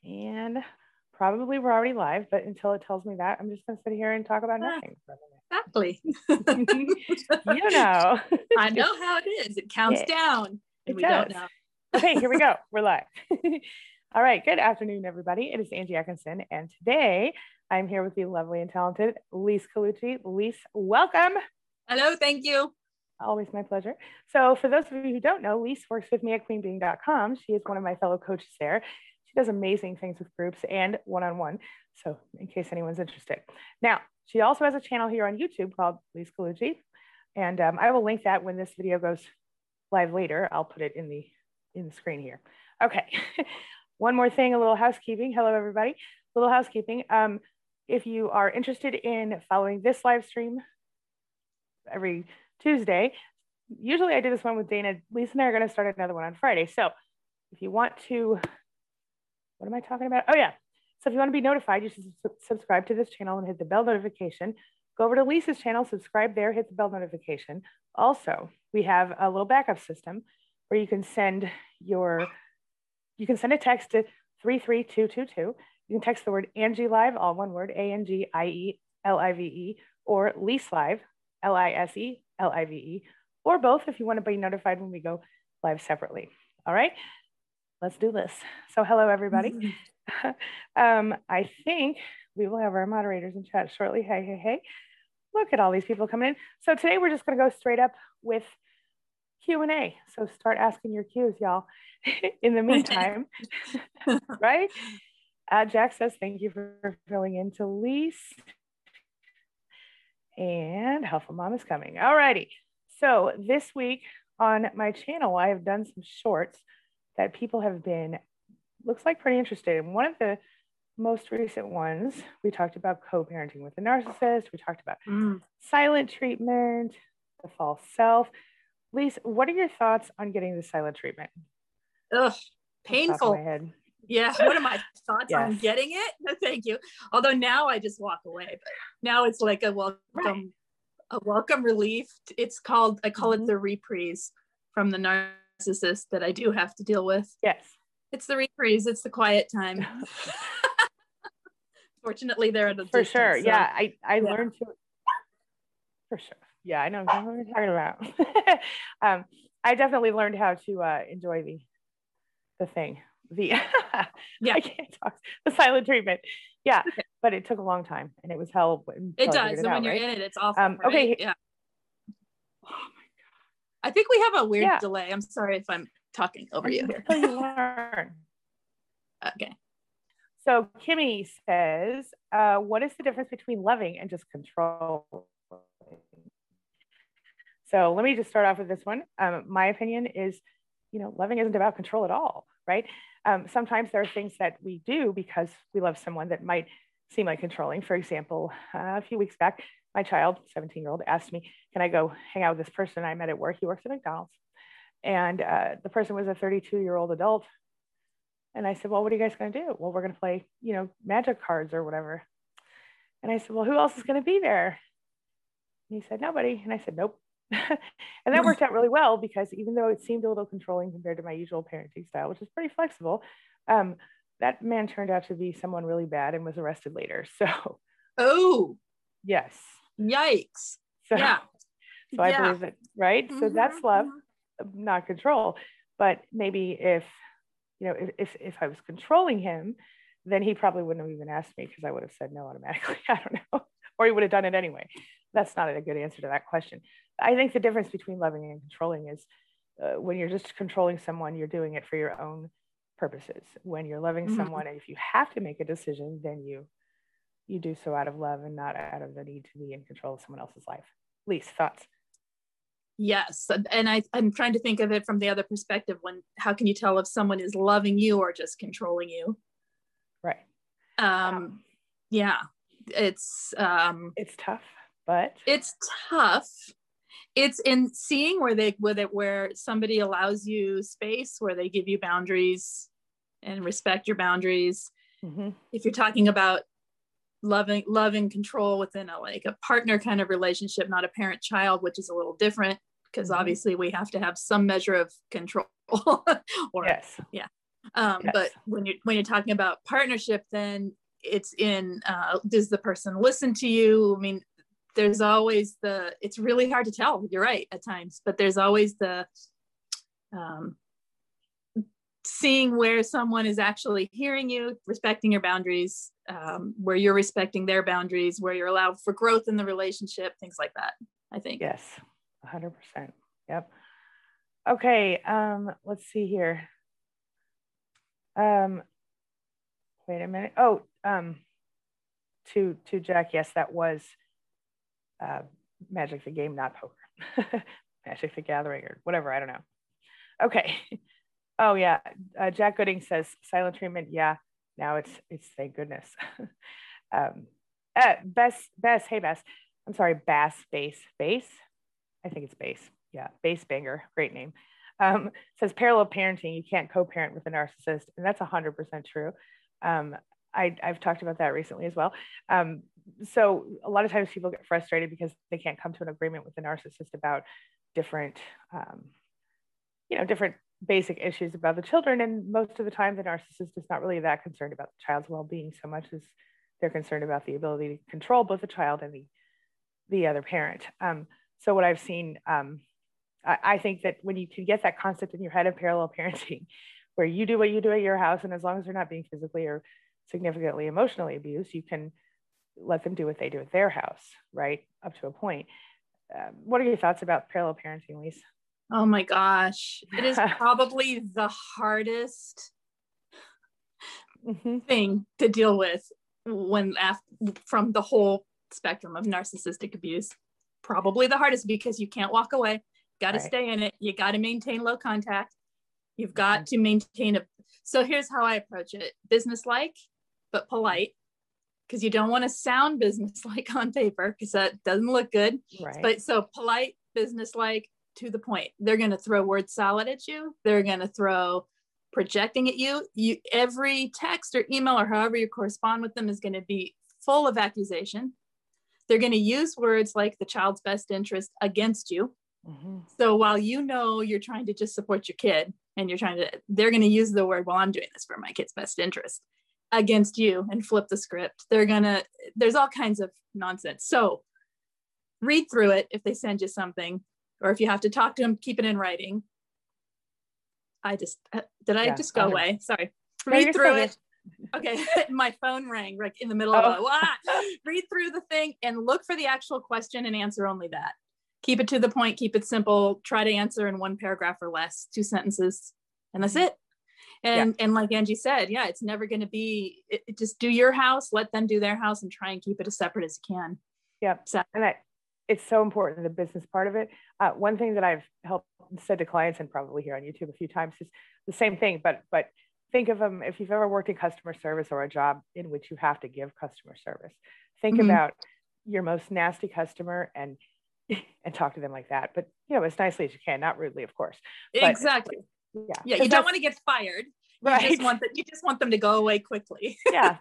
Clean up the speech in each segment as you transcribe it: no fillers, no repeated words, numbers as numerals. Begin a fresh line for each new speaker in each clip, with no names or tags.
And probably we're already live, but until it tells me that, I'm just going to sit here and talk about nothing.
Exactly.
You know.
I know how it is. It counts down. And we don't know.
Okay, here we go. We're live. All right. Good afternoon, everybody. It is Angie Atkinson. And today I'm here with the lovely and talented Lise Colucci. Lise, welcome.
Hello. Thank you.
Always my pleasure. So for those of you who don't know, Lise works with me at queenbeing.com. She is one of my fellow coaches there. She does amazing things with groups and one-on-one. So in case anyone's interested. Now, she also has a channel here on YouTube called Lise Colucci. And I will link that when this video goes live later. I'll put it in the screen here. Okay. One more thing, a little housekeeping. Hello, everybody. A little housekeeping. If you are interested in following this live stream every Tuesday, usually I do this one with Dana. Lisa and I are going to start another one on Friday. So if you want to, what am I talking about? Oh yeah. So if you want to be notified, you should subscribe to this channel and hit the bell notification. Go over to Lisa's channel, subscribe there, hit the bell notification. Also, we have a little backup system where you can send a text to 33222. You can text the word Angie Live, all one word, ANGIELIVE, or Lise Live, LISELIVE, or both if you want to be notified when we go live separately. All right, let's do this. So hello, everybody. I think we will have our moderators in chat shortly. Hey. Look at all these people coming in. So today we're just going to go straight up with Q&A. So start asking your Q's, y'all. In the meantime, right? Jack says, thank you for filling in to Lise. And Helpful Mom is coming. All righty. So this week on my channel, I have done some shorts that people have been, looks like, pretty interested in. One of the most recent ones, we talked about co-parenting with a narcissist. We talked about silent treatment, the false self. Lise, what are your thoughts on getting the silent treatment?
Ugh, painful. Yeah, what are my thoughts on getting it? No, thank you. Although now I just walk away, but now it's like a welcome relief. It's called, I call it the reprise from the narcissist that I do have to deal with.
Yes.
It's the reprise. It's the quiet time. Fortunately, they're at a
for
distance,
sure.
So.
Yeah, I learned to. For sure. Yeah, I know exactly what you're talking about. I definitely learned how to enjoy the thing. I can't talk. The silent treatment. Yeah, but it took a long time, and it was hell.
It does. And when you're in it, it's awful. Right?
Okay.
Yeah. Oh my God. I think we have a weird delay. I'm sorry if I'm talking over you here.
Until you learn.
Okay.
So Kimmy says, what is the difference between loving and just control? So let me just start off with this one. My opinion is, loving isn't about control at all, right? Sometimes there are things that we do because we love someone that might seem like controlling. For example, a few weeks back, my child, 17-year-old, asked me, can I go hang out with this person I met at work? He works at McDonald's. And the person was a 32-year-old adult. And I said, well, what are you guys going to do? Well, we're going to play, magic cards or whatever. And I said, well, who else is going to be there? And he said, nobody. And I said, nope. And that worked out really well because even though it seemed a little controlling compared to my usual parenting style, which is pretty flexible, that man turned out to be someone really bad and was arrested later. So.
Oh.
Yes.
Yikes.
So, I believe that, right? So that's love, not control. But maybe if I was controlling him, then he probably wouldn't have even asked me because I would have said no automatically. I don't know. Or he would have done it anyway. That's not a good answer to that question. I think the difference between loving and controlling is when you're just controlling someone, you're doing it for your own purposes. When you're loving someone, and if you have to make a decision, then you do so out of love and not out of the need to be in control of someone else's life. Lise, thoughts?
Yes. And I'm trying to think of it from the other perspective. How can you tell if someone is loving you or just controlling you?
Right.
Yeah. It's
tough, but
it's tough. It's in seeing where somebody allows you space, where they give you boundaries and respect your boundaries. If you're talking about loving control within a partner kind of relationship, not a parent-child, which is a little different because obviously we have to have some measure of control.
Yes.
Yeah.
Yes.
But when you're talking about partnership, then it's in, does the person listen to you? I mean, there's always it's really hard to tell, you're right, at times, but there's always the seeing where someone is actually hearing you, respecting your boundaries, where you're respecting their boundaries, where you're allowed for growth in the relationship, things like that, I think.
Yes, 100%. Yep. Okay, let's see here. Wait a minute. Oh, to Jack, yes, that was Magic the Game, not poker. Magic the Gathering or whatever, I don't know. Okay. Oh yeah, Jack Gooding says silent treatment. Yeah, now it's thank goodness. Bess, hey Bess, I'm sorry, Bass. I think it's Bass. Yeah, Bass Banger, great name. Says parallel parenting. You can't co-parent with a narcissist, and that's 100% true. I've talked about that recently as well. So a lot of times people get frustrated because they can't come to an agreement with the narcissist about different, different basic issues about the children. And most of the time, the narcissist is not really that concerned about the child's well-being so much as they're concerned about the ability to control both the child and the other parent. So what I've seen, I think that when you can get that concept in your head of parallel parenting, where you do what you do at your house, and as long as they're not being physically or significantly emotionally abused, you can let them do what they do at their house, right? Up to a point. What are your thoughts about parallel parenting, Lise?
Oh my gosh. It is probably the hardest thing to deal with from the whole spectrum of narcissistic abuse. Probably the hardest because you can't walk away. Got to stay in it. You got to maintain low contact. You've got to maintain so here's how I approach it. Business-like, but polite, because you don't want to sound business-like on paper because that doesn't look good.
Right.
But so polite, business-like, to the point. They're going to throw word salad at you. They're going to throw projecting at you. Every text or email or however you correspond with them is going to be full of accusation. They're going to use words like the child's best interest against you. So while you're trying to just support your kid and they're going to use the word, well, I'm doing this for my kid's best interest against you and flip the script. There's all kinds of nonsense. So read through it if they send you something, or if you have to talk to them, keep it in writing. I just go away? Sorry. Read through it. Okay. My phone rang like in the middle of read through the thing and look for the actual question and answer only that. Keep it to the point, keep it simple, try to answer in one paragraph or less, 2 sentences, and that's it. And like Angie said, it's never going to be, just do your house, let them do their house, and try and keep it as separate as you can.
Yep. And it's so important, the business part of it. One thing that I've said to clients, and probably here on YouTube a few times, is the same thing, but think of them, if you've ever worked in customer service or a job in which you have to give customer service, think about your most nasty customer and talk to them like that, but as nicely as you can, not rudely, of course. But,
exactly. Yeah. You don't want to get fired. Right. You just want them to go away quickly. Yeah.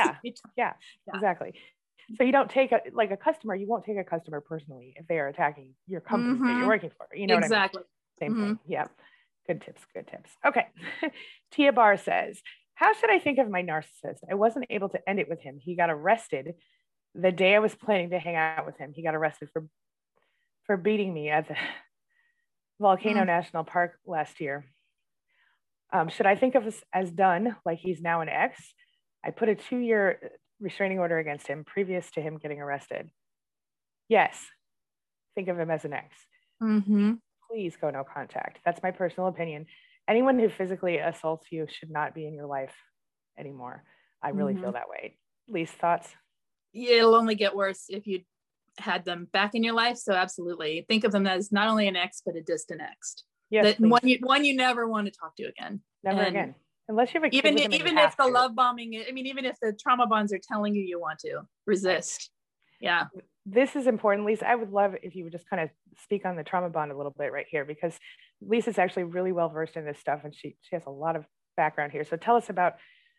Exactly. So you don't take a customer, you won't take a customer personally if they are attacking your company that you're working for. You know
exactly.
What I mean? Same thing. Yeah. Good tips. Okay. Tia Barr says, how should I think of my narcissist? I wasn't able to end it with him. He got arrested the day I was planning to hang out with him. He got arrested for beating me at the Volcano National Park last year. Should I think of this as done, like he's now an ex? I put a 2-year restraining order against him previous to him getting arrested. Yes, think of him as an ex. Please go no contact. That's my personal opinion. Anyone who physically assaults you should not be in your life anymore. I really feel that way. Lise, thoughts?
Yeah, it'll only get worse if you had them back in your life. So absolutely, think of them as not only an ex, but a distant ex. Yes, one you never want to talk to again.
Never again. Unless you have a kid
even if the love bombing, even if the trauma bonds are telling you want to resist. Right. Yeah.
This is important, Lisa. I would love if you would just kind of speak on the trauma bond a little bit right here, because Lisa's actually really well versed in this stuff and she has a lot of background here. So tell us about,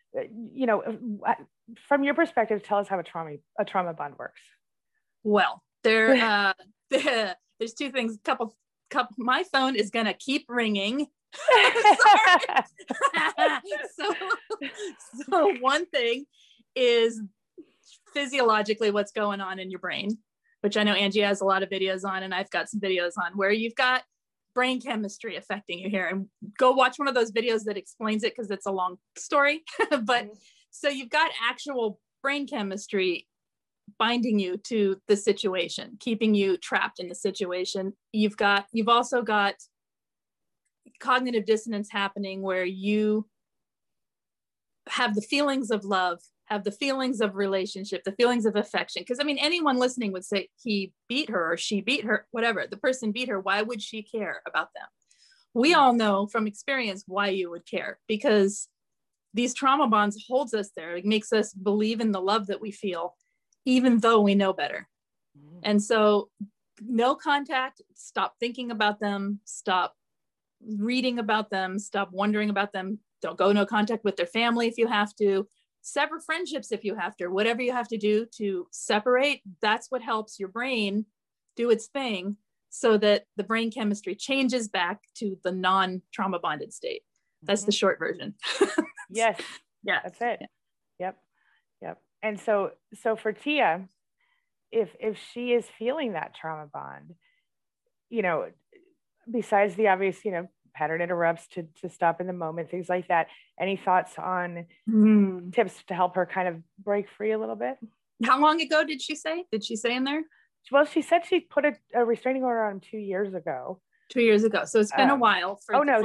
from your perspective, tell us how a trauma bond works.
Well, there's 2 things. My phone is going to keep ringing So one thing is physiologically what's going on in your brain, which I know Angie has a lot of videos on, and I've got some videos on where you've got brain chemistry affecting you here. And go watch one of those videos that explains it, because it's a long story. But so you've got actual brain chemistry binding you to the situation, keeping you trapped in the situation. You've also got cognitive dissonance happening, where you have the feelings of love, have the feelings of relationship, the feelings of affection. Because I mean, anyone listening would say he beat her or she beat her, whatever. The person beat her. Why would she care about them? We all know from experience why you would care, because these trauma bonds holds us there. It makes us believe in the love that we feel, even though we know better. And so no contact, stop thinking about them, stop reading about them, stop wondering about them. Don't go no contact with their family if you have to. Sever friendships if you have to. Whatever you have to do to separate, that's what helps your brain do its thing, so that the brain chemistry changes back to the non-trauma bonded state. That's the short version.
Yes.
Yeah.
That's it. Yeah. Yep. And so for Tia, if she is feeling that trauma bond, you know, besides the obvious, you know, pattern interrupts to stop in the moment, things like that, any thoughts on tips to help her kind of break free a little bit?
How long ago did she say in there?
Well, she said she put a restraining order on him 2 years ago.
2 years ago. So it's been a while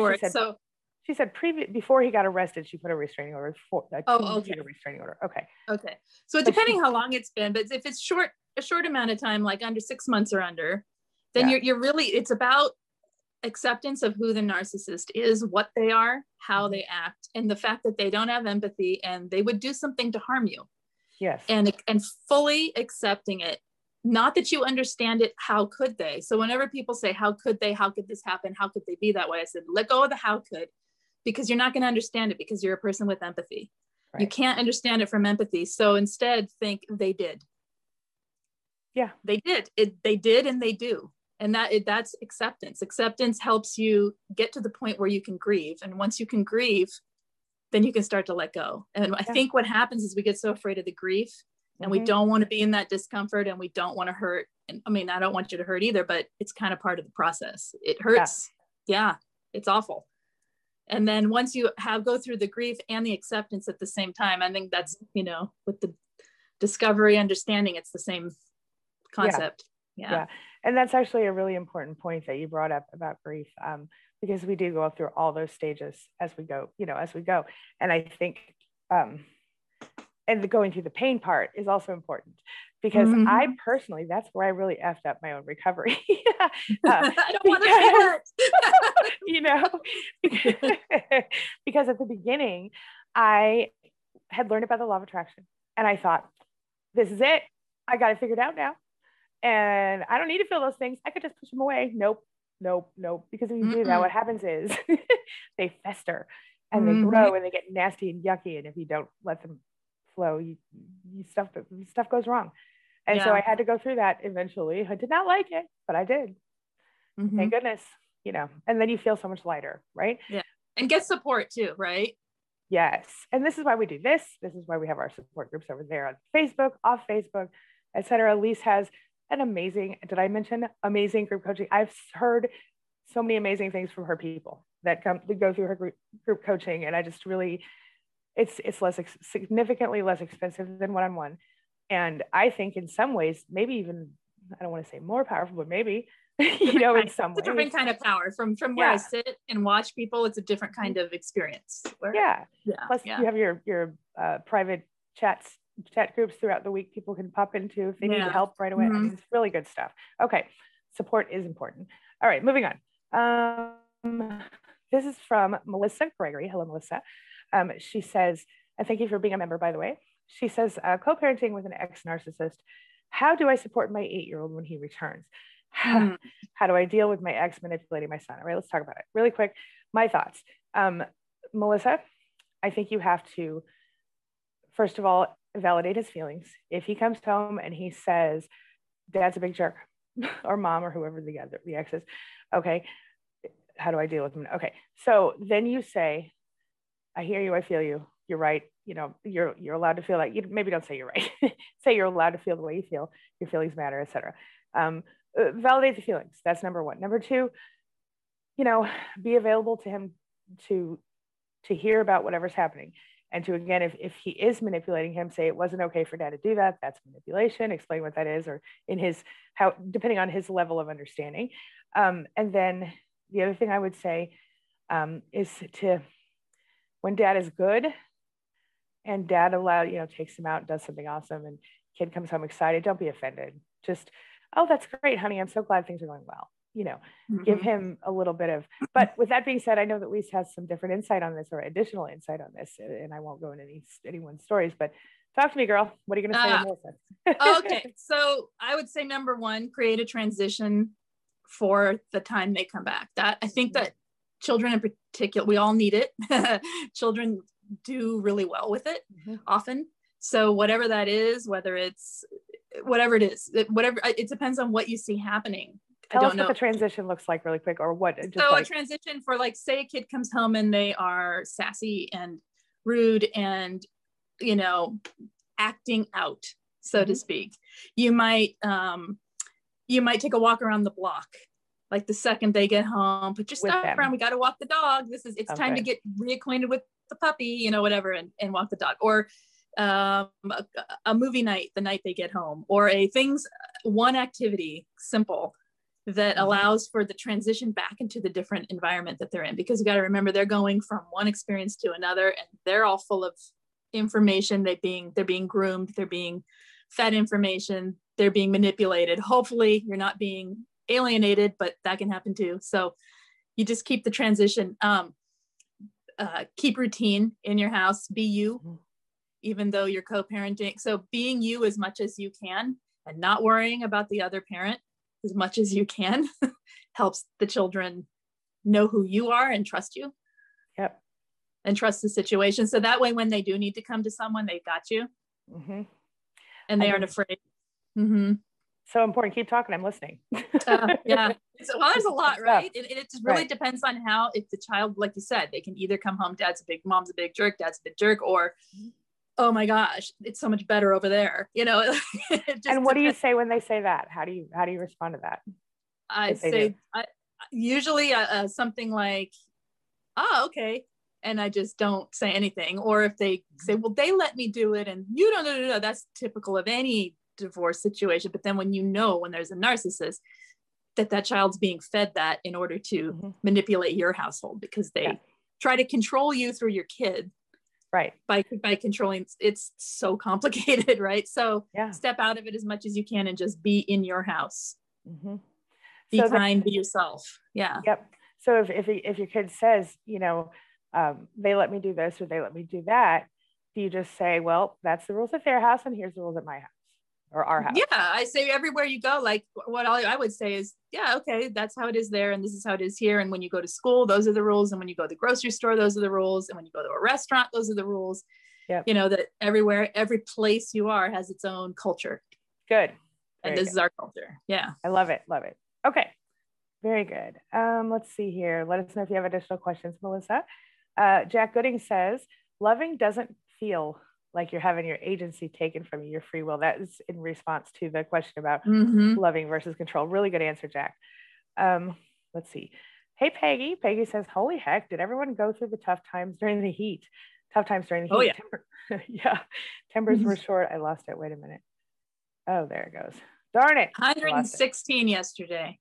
she said before he got arrested, she put a restraining order for a restraining order. Okay.
So depending how long it's been, but if it's a short amount of time, like under 6 months or under, then you're really, it's about acceptance of who the narcissist is, what they are, how they act, and the fact that they don't have empathy and they would do something to harm you.
Yes.
And fully accepting it. Not that you understand it, how could they? So whenever people say, how could they, how could this happen? How could they be that way? I said, let go of the how could, because you're not going to understand it, because you're a person with empathy. Right. You can't understand it from empathy. So instead think they did.
Yeah,
they did. They did, and they do. And that's acceptance. Acceptance helps you get to the point where you can grieve. And once you can grieve, then you can start to let go. And I think what happens is we get so afraid of the grief, and we don't want to be in that discomfort, and we don't want to hurt. And I mean, I don't want you to hurt either, but it's kind of part of the process. It hurts. Yeah, it's awful. And then once you go through the grief and the acceptance at the same time, I think that's, you know, with the discovery, understanding, it's the same concept. Yeah.
And that's actually a really important point that you brought up about grief, because we do go through all those stages as we go. And I think, and the going through the pain part is also important, because I personally, that's where I really effed up my own recovery.
I don't want to say that.
You know, because at the beginning, I had learned about the law of attraction, and I thought, this is it. I got it figured out now. And I don't need to feel those things. I could just push them away. Nope. Because if you do that, what happens is they fester and they grow and they get nasty and yucky. And if you don't let them flow, stuff goes wrong. And so I had to go through that eventually. I did not like it, but I did. Thank goodness, you know, and then you feel so much lighter, right?
Yeah. And get support too, right?
Yes. And this is why we do this. This is why we have our support groups over there on Facebook, off Facebook, etc. Lise has an amazing, did I mention amazing group coaching? I've heard so many amazing things from her people that go through her group coaching. And I just really, it's significantly less expensive than one-on-one. And I think in some ways, maybe even, I don't want to say more powerful, but maybe, you know, in some ways.
It's a different kind of power from where I sit and watch people. It's a different kind of experience.
Plus you have your private chat groups throughout the week people can pop into if they need help right away. I mean, it's really good stuff. Okay. Support is important. All right, moving on. This is from Melissa Gregory. Hello, Melissa. She says, and thank you for being a member, by the way. She says, co-parenting with an ex-narcissist. How do I support my 8-year-old when he returns? How do I deal with my ex manipulating my son? All right, let's talk about it really quick. My thoughts. Melissa, I think you have to, first of all, validate his feelings. If he comes home and he says, Dad's a big jerk, or Mom, or whoever the ex is, okay, how do I deal with them? Okay. So then you say, I hear you. I feel you. You're right. You know, you're allowed to feel that. You maybe don't say you're right. Say you're allowed to feel the way you feel. Your feelings matter, etc. Validate the feelings. That's number one. Number two, you know, be available to him to hear about whatever's happening. And to, again, if he is manipulating him, say it wasn't okay for dad to do that. That's manipulation. Explain what that is, or in his, how, depending on his level of understanding. And then the other thing I would say is to, when dad is good and dad takes him out and does something awesome and kid comes home excited, don't be offended. Just, oh, that's great, honey. I'm so glad things are going well. You know, give him a little bit of, but with that being said, I know that Lise has some different insight on this, or additional insight on this, and I won't go into anyone's stories, but talk to me, girl. What are you going to say,
Melissa? Okay. So I would say, number one, create a transition for the time they come back. That, I think that children in particular, we all need it. Children do really well with it often. So whatever that is, whether it's whatever it is, it depends on what you see happening.
Tell us what the transition looks like really quick, or what.
Just so a transition for, like, say a kid comes home and they are sassy and rude and, you know, acting out, so to speak. You might take a walk around the block, like the second they get home, put your stuff around, we got to walk the dog. It's time to get reacquainted with the puppy, you know, whatever, and walk the dog. Or a movie night the night they get home, or one activity, simple, that allows for the transition back into the different environment that they're in. Because you got to remember, they're going from one experience to another, and they're all full of information. They're being groomed, they're being fed information, they're being manipulated. Hopefully you're not being alienated, but that can happen too. So you just keep the transition, keep routine in your house, be you, even though you're co-parenting. So being you as much as you can and not worrying about the other parent as much as you can helps the children know who you are and trust you.
Yep.
And trust the situation. So that way, when they do need to come to someone, they've got you. And they aren't afraid.
So important. Keep talking. I'm listening.
Yeah. So, well, there's a lot, right? It just really depends on how, if the child, like you said, they can either come home, mom's a big jerk, dad's a big jerk, or, oh my gosh, it's so much better over there, you know.
And what do you say when they say that? How do you respond to that?
I say, usually something like, oh, okay. And I just don't say anything. Or if they say, well, they let me do it, and you don't know, that's typical of any divorce situation. But then when there's a narcissist, that child's being fed that in order to manipulate your household, because they try to control you through your kid. Right. By controlling, it's so complicated, right? So step out of it as much as you can and just be in your house. Be kind, be yourself. Yeah.
Yep. So if your kid says, you know, they let me do this or they let me do that, do you just say, well, that's the rules at their house and here's the rules at my house or our house?
Yeah, I say everywhere you go, like what I would say is, yeah, okay, that's how it is there and this is how it is here. And when you go to school, those are the rules. And when you go to the grocery store, those are the rules. And when you go to a restaurant, those are the rules. Yeah. You know, that everywhere, every place you are has its own culture.
Good.
And this is our culture. Yeah.
I love it. Love it. Okay. Very good. Let's see here. Let us know if you have additional questions, Melissa. Jack Gooding says, loving doesn't feel like you're having your agency taken from you, your free will. That is in response to the question about loving versus control. Really good answer, Jack. Let's see. Hey, Peggy. Peggy says, holy heck, did everyone go through the tough times during the heat? Tough times during the heat. Oh, yeah. Timbers were short. I lost it. Wait a minute. Oh, there it goes. Darn it.
116 yesterday.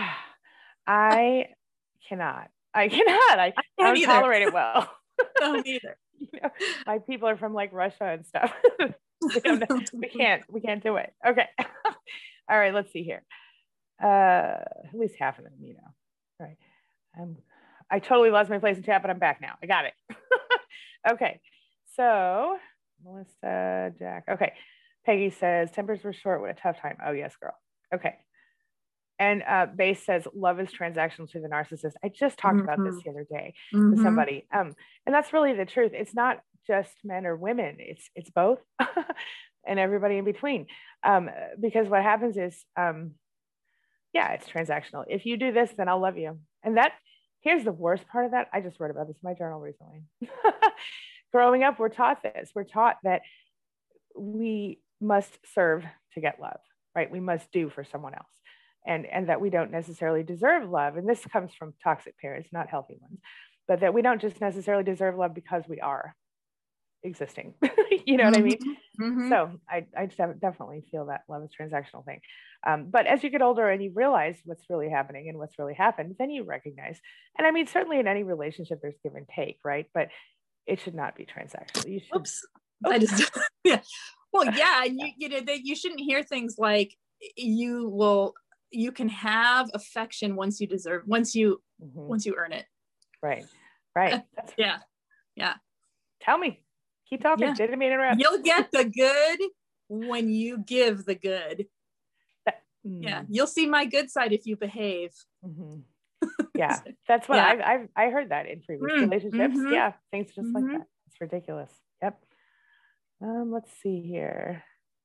I cannot. I don't tolerate it well.
Don't either.
You know, my people are from like Russia and stuff. we can't do it. Okay. All right, let's see here. At least half of them, you know. All right. I totally lost my place in chat, but I'm back now. I got it. Okay. So Melissa, Jack. Okay. Peggy says, tempers were short with a tough time. Oh, yes, girl. Okay. And Base says, love is transactional to the narcissist. I just talked about this the other day with somebody. And that's really the truth. It's not just men or women. It's both and everybody in between. Because what happens is, it's transactional. If you do this, then I'll love you. And that here's the worst part of that. I just wrote about this in my journal recently. Growing up, we're taught this. We're taught that we must serve to get love, right? We must do for someone else. And that we don't necessarily deserve love. And this comes from toxic parents, not healthy ones, but that we don't just necessarily deserve love because we are existing. You know what I mean?
Mm-hmm.
So I definitely feel that love is transactional thing. But as you get older and you realize what's really happening and what's really happened, then you recognize, and I mean, certainly in any relationship, there's give and take, right? But it should not be transactional. You should.
Oops. I just, yeah. Well, yeah. You know, that you shouldn't hear things like you can have affection once you earn it.
Right. That's
yeah.
Tell me. Keep talking.
Yeah.
Didn't mean to interrupt.
You'll get the good when you give the good. Yeah. You'll see my good side if you behave.
Mm-hmm. Yeah. That's what I heard that in previous relationships. Mm-hmm. Yeah. Things just like that. It's ridiculous. Yep. Let's see here.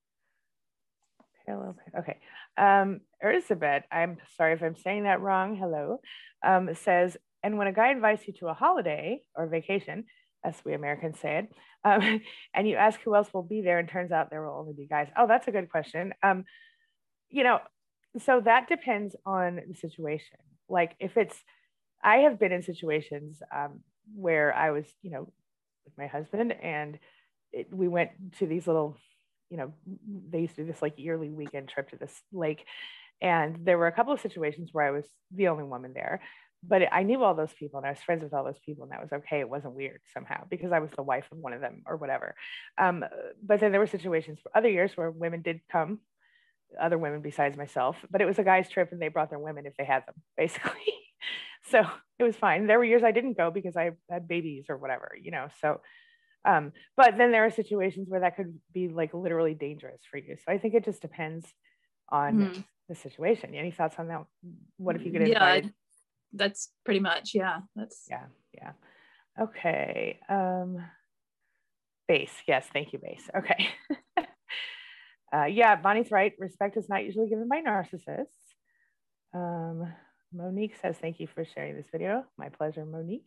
Okay. Elizabeth, I'm sorry if I'm saying that wrong. Hello. Says, and when a guy invites you to a holiday or vacation, as we Americans say it, and you ask who else will be there, and turns out there will only be guys. Oh, that's a good question. You know, so that depends on the situation. Like I have been in situations where I was, you know, with my husband, and we went to these little, you know, they used to do this like yearly weekend trip to this lake. And there were a couple of situations where I was the only woman there, but I knew all those people and I was friends with all those people, and that was okay. It wasn't weird somehow because I was the wife of one of them or whatever. But then there were situations for other years where women did come, other women besides myself, but it was a guy's trip and they brought their women if they had them, basically. So it was fine. There were years I didn't go because I had babies or whatever, you know, so but then there are situations where that could be like literally dangerous for you. So I think it just depends on the situation. Any thoughts on that? What if you get invited?
Yeah, that's pretty much, that's
yeah. Okay. Base. Yes, thank you, Base. Okay. Yeah, Bonnie's right. Respect is not usually given by narcissists. Monique says, thank you for sharing this video. My pleasure, Monique.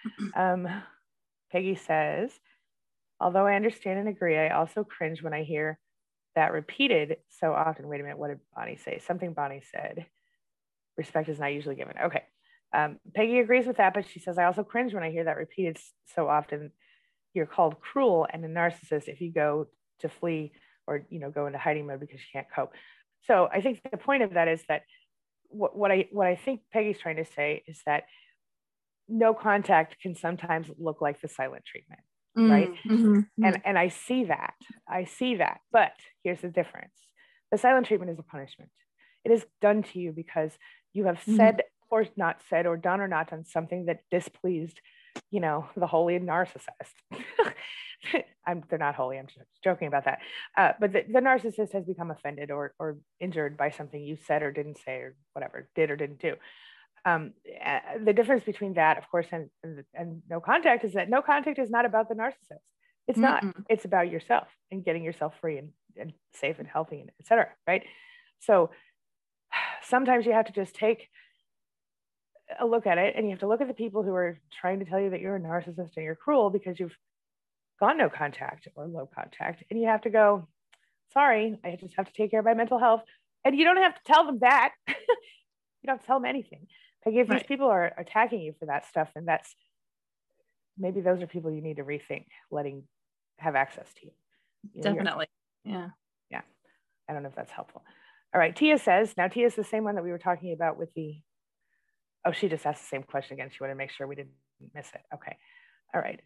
Peggy says, although I understand and agree, I also cringe when I hear that repeated so often. Wait a minute, what did Bonnie say? Something Bonnie said. Respect is not usually given. Okay. Peggy agrees with that, but she says, I also cringe when I hear that repeated so often. You're called cruel and a narcissist if you go to flee or, you know, go into hiding mode because you can't cope. So I think the point of that is that what I think Peggy's trying to say is that no contact can sometimes look like the silent treatment. Right. And I see that, but here's the difference. The silent treatment is a punishment. It is done to you because you have said or not said or done or not done something that displeased, you know, the holy narcissist. They're not holy. I'm just joking about that. But the narcissist has become offended or injured by something you said or didn't say or whatever, did or didn't do. The difference between that, of course, and no contact is that no contact is not about the narcissist. It's not. It's about yourself and getting yourself free and safe and healthy and et cetera, right? So sometimes you have to just take a look at it, and you have to look at the people who are trying to tell you that you're a narcissist and you're cruel because you've gone no contact or low contact, and you have to go, sorry, I just have to take care of my mental health. And you don't have to tell them that. You don't have to tell them anything. Like if these people are attacking you for that stuff, then maybe those are people you need to rethink letting have access to you.
Definitely. Yeah.
I don't know if that's helpful. All right. Tia says, now Tia's the same one that we were talking about with she just asked the same question again. She wanted to make sure we didn't miss it. Okay. All right.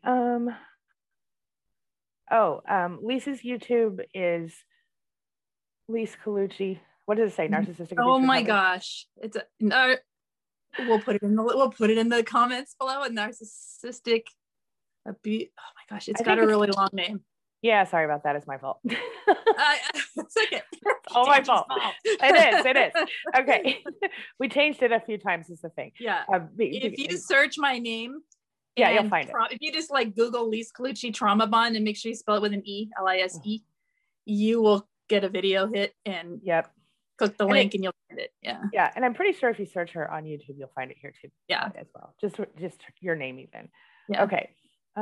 Lisa's YouTube is Lise Colucci. What does it say? Narcissistic.
Oh my gosh. It's we'll put it in the comments below. A narcissistic abuse. Oh my gosh, it's got a really long name.
Yeah, sorry about that. It's my fault.
It's okay.
It's all my fault. It is. Okay. We changed it a few times is the thing.
Yeah. If you search my name,
you'll find it.
If you just like Google Lise Colucci Trauma Bond and make sure you spell it with an E, Lise, you will get a video hit. And
yep.
Click the link and you'll find it. Yeah.
Yeah. And I'm pretty sure if you search her on YouTube, you'll find it here too.
Yeah.
As well. Just your name even.
Yeah.
Okay.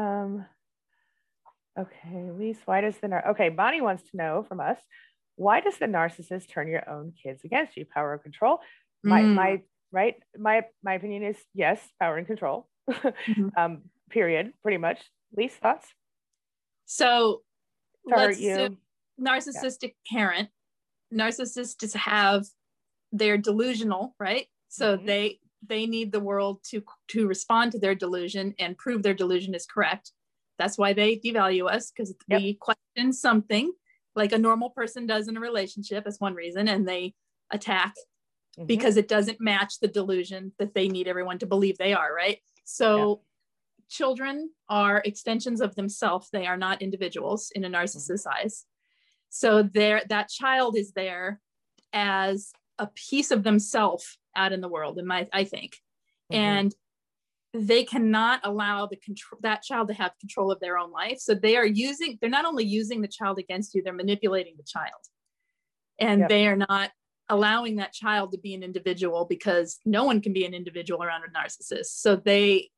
Okay, Lise, why does okay, Bonnie wants to know from us, why does the narcissist turn your own kids against you? Power and control. My opinion is yes, power and control. Period, pretty much. Lise, thoughts?
So narcissistic parent. Narcissists they're delusional, right? So they need the world to respond to their delusion and prove their delusion is correct. That's why they devalue us, because we question something like a normal person does in a relationship. That's one reason. And they attack because it doesn't match the delusion that they need everyone to believe they are, right? So children are extensions of themselves. They are not individuals in a narcissist's eyes. So that child is there as a piece of themselves out in the world, I think. And they cannot allow that child to have control of their own life. So they're not only using the child against you, they're manipulating the child. And they are not allowing that child to be an individual, because no one can be an individual around a narcissist. So they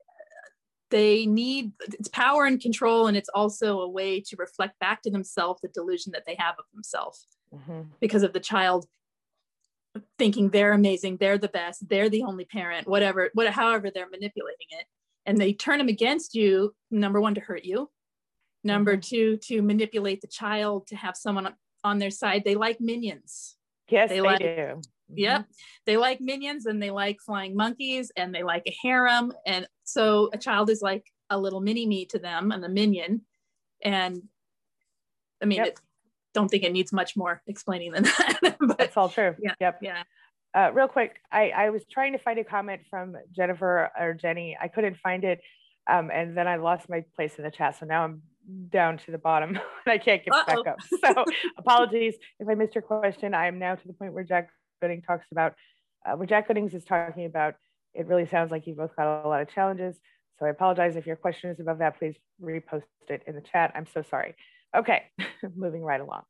need, it's power and control. And it's also a way to reflect back to themselves the delusion that they have of themselves because of the child thinking they're amazing, they're the best, they're the only parent, however they're manipulating it. And they turn them against you, number one, to hurt you. Number two, to manipulate the child, to have someone on their side. They like minions.
Yes, they do.
Yep. They like minions, and they like flying monkeys, and they like a harem. And so a child is like a little mini me to them, and a minion. And I mean, don't think it needs much more explaining than that. But
that's all true.
Yeah.
Real quick, I was trying to find a comment from Jennifer or Jenny. I couldn't find it. And then I lost my place in the chat. So now I'm down to the bottom and I can't get back up. So apologies if I missed your question. I am now to the point where Jack Gooding talks about, where Jack Goodings is talking about, it really sounds like you both got a lot of challenges. So I apologize if your question is above that. Please repost it in the chat. I'm so sorry. Okay, moving right along.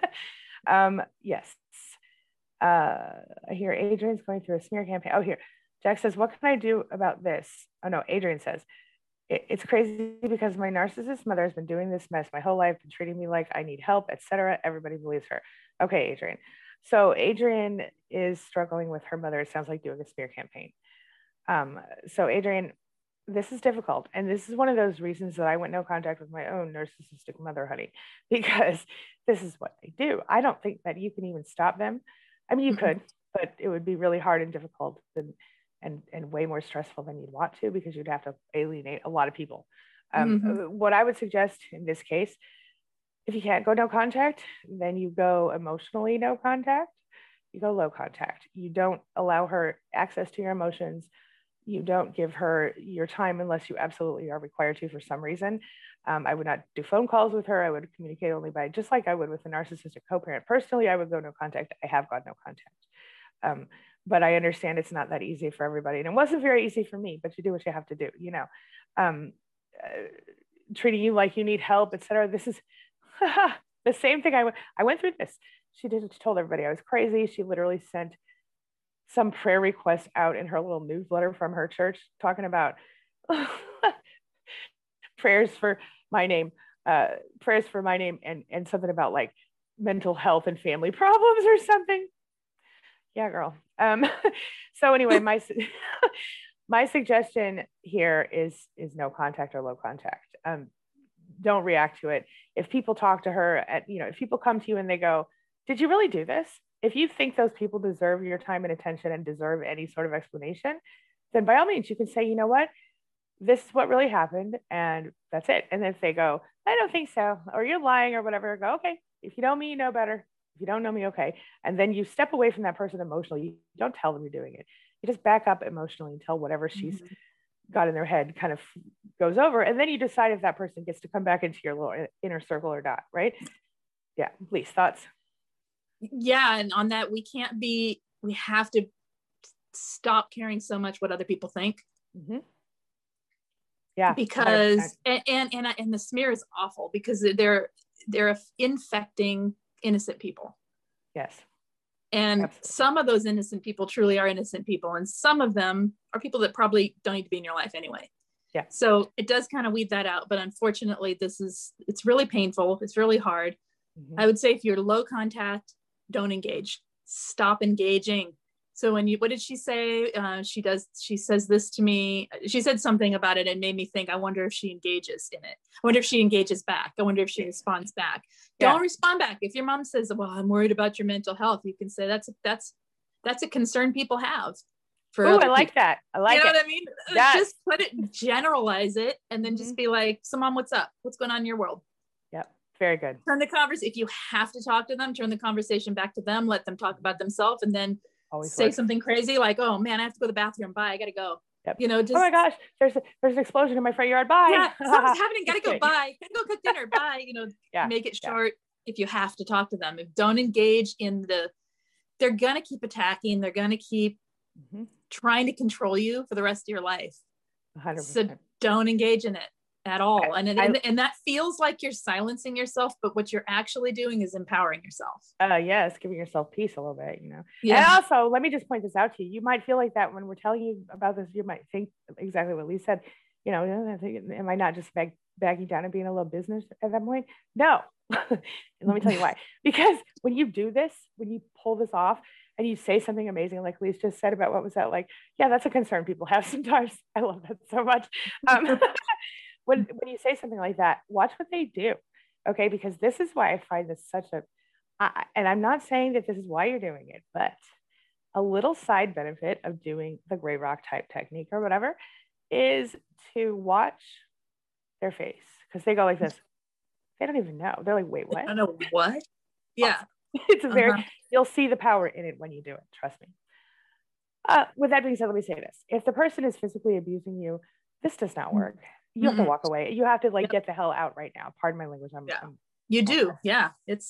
Yes. I hear Adrian's going through a smear campaign. Oh, here. Jack says, what can I do about this? Oh, no, Adrian says, it's crazy because my narcissist mother has been doing this mess my whole life and treating me like I need help, etc. Everybody believes her. Okay, Adrian. So Adrian is struggling with her mother. It sounds like doing a smear campaign. So Adrian, this is difficult. And this is one of those reasons that I went no contact with my own narcissistic mother, honey, because this is what they do. I don't think that you can even stop them. I mean, you could, but it would be really hard and difficult and way more stressful than you'd want to, because you'd have to alienate a lot of people. What I would suggest in this case, if you can't go no contact, then you go emotionally no contact. You go low contact. You don't allow her access to your emotions. You don't give her your time unless you absolutely are required to for some reason. I would not do phone calls with her. I would communicate only by, just like I would with a narcissistic co-parent. Personally, I would go no contact. I have got no contact. But I understand it's not that easy for everybody. And it wasn't very easy for me, but you do what you have to do, you know. Treating you like you need help, etc. This is the same thing I went through this. She told everybody I was crazy. She literally sent some prayer requests out in her little newsletter from her church talking about prayers for my name and something about like mental health and family problems or something. Yeah, girl. So anyway, my suggestion here is no contact or low contact. Don't react to it. If people talk to her if people come to you and they go, did you really do this? If you think those people deserve your time and attention and deserve any sort of explanation, then by all means, you can say, you know what, this is what really happened and that's it. And if they go, I don't think so, or you're lying or whatever, go, okay, if you know me, you know better. If you don't know me, okay. And then you step away from that person emotionally. You don't tell them you're doing it. You just back up emotionally until whatever she's got in their head kind of goes over. And then you decide if that person gets to come back into your little inner circle or not, right? Yeah, please, thoughts?
Yeah, and on that, we have to stop caring so much what other people think.
Yeah,
because and the smear is awful because they're infecting innocent people.
Yes.
And
Absolutely.
some of those innocent people truly are innocent people. And some of them are people that probably don't need to be in your life anyway.
Yeah.
So it does kind of weed that out. But unfortunately, it's really painful. It's really hard.
Mm-hmm.
I would say if you're low contact, don't engage. Stop engaging. So what did she say? She says this to me. She said something about it and made me think, I wonder if she engages in it. I wonder if she engages back. I wonder if she responds back.
Yeah.
Don't respond back. If your mom says, well, I'm worried about your mental health, you can say that's a concern people have.
Oh, I like that. I like it.
You know what I mean?
Yes.
Just generalize it, and then just be like, so mom, what's up? What's going on in your world?
Yep. Very good.
Turn the conversation. If you have to talk to them, turn the conversation back to them, let them talk about themselves, and then
Always
say
works.
something crazy like, oh man, I have to go to the bathroom. Bye. I got to go.
Yep.
You know, just,
oh my gosh, there's an explosion in my front yard. Bye.
Yeah, something's happening. Got to go. Bye. Got to go cook dinner. Bye. You know,
yeah.
Make it short if you have to talk to them. Don't engage in they're going to keep attacking. They're going to keep trying to control you for the rest of your life.
100%.
So don't engage in it at all. And that feels like you're silencing yourself, but what you're actually doing is empowering yourself.
Yes, giving yourself peace a little bit, you know.
Yeah.
And also, let me just point this out to you. You might feel like that when we're telling you about this. You might think exactly what Lee said. You know, am I not just backing down and being a little business at that point? No. And let me tell you why. Because when you do this, when you pull this off, and you say something amazing, like Lise just said about what was that like? Yeah, that's a concern people have sometimes. I love that so much. When you say something like that, watch what they do, okay? Because this is why I find this such and I'm not saying that this is why you're doing it, but a little side benefit of doing the gray rock type technique or whatever is to watch their face, because they go like this. They don't even know. They're like, wait, what?
I don't know what? Yeah.
It's you'll see the power in it when you do it. Trust me. With that being said, let me say this. If the person is physically abusing you, this does not work. You have to walk away. You have to get the hell out right now. Pardon my language.
You do. Yeah.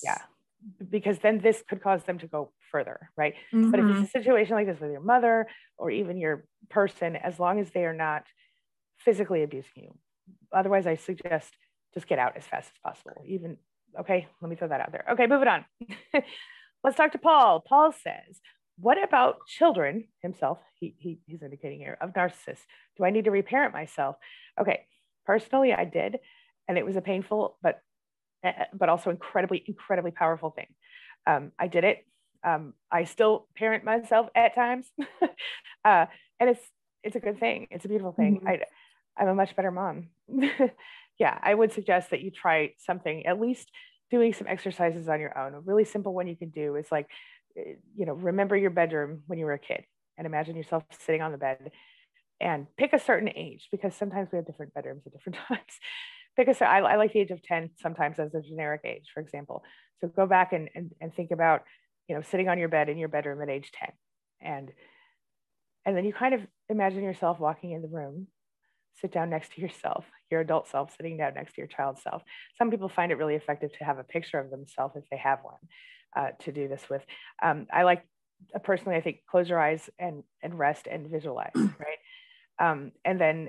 Because then this could cause them to go further. Right. But if it's a situation like this with your mother or even your person, as long as they are not physically abusing you, otherwise I suggest just get out as fast as possible. Okay, let me throw that out there. Okay, moving on. Let's talk to Paul. Paul says, what about children himself? He's indicating here of narcissists. Do I need to reparent myself? Okay, personally, I did. And it was a painful, but also incredibly, incredibly powerful thing. I did it. I still parent myself at times. And it's a good thing. It's a beautiful thing. I'm a much better mom. Yeah, I would suggest that you try something, at least doing some exercises on your own. A really simple one you can do is like, remember your bedroom when you were a kid and imagine yourself sitting on the bed, and pick a certain age, because sometimes we have different bedrooms at different times. I like the age of 10 sometimes as a generic age, for example. So go back and think about, sitting on your bed in your bedroom at age 10. And then you kind of imagine yourself walking in the room, sit down next to yourself, your adult self sitting down next to your child self. Some people find it really effective to have a picture of themselves if they have one to do this with. I like, personally, I think close your eyes and rest and visualize, right? And then,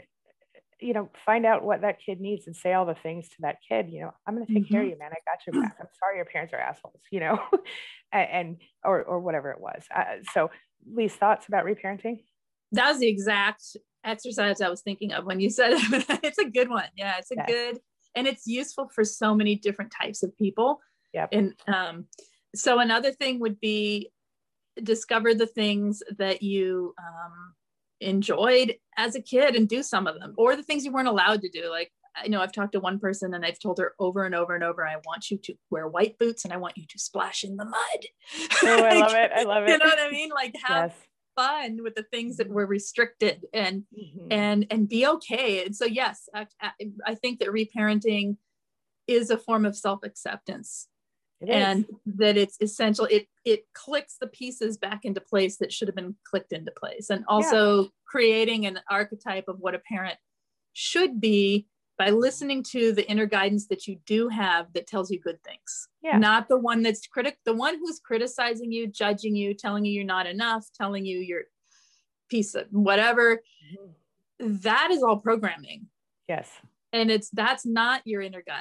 find out what that kid needs and say all the things to that kid. I'm going to take care of you, man. I got your back. I'm sorry your parents are assholes, or whatever it was. So Lee's thoughts about reparenting?
That was the exact exercise I was thinking of when you said it. It's a good one. Yeah, it's good, and it's useful for so many different types of people.
Yeah.
And so another thing would be discover the things that you enjoyed as a kid and do some of them, or the things you weren't allowed to do. Like, I know I've talked to one person and I've told her over and over and over, I want you to wear white boots and I want you to splash in the mud.
Oh, I love it. I love it.
You know what I mean? Like, have fun with the things that were restricted and be okay. And so, yes, I think that reparenting is a form of self-acceptance. And that it's essential. It clicks the pieces back into place that should have been clicked into place. And also creating an archetype of what a parent should be by listening to the inner guidance that you do have that tells you good things. Yeah. Not the one that's the one who's criticizing you, judging you, telling you you're not enough, telling you you're piece of whatever. That is all programming.
Yes.
And that's not your inner guide.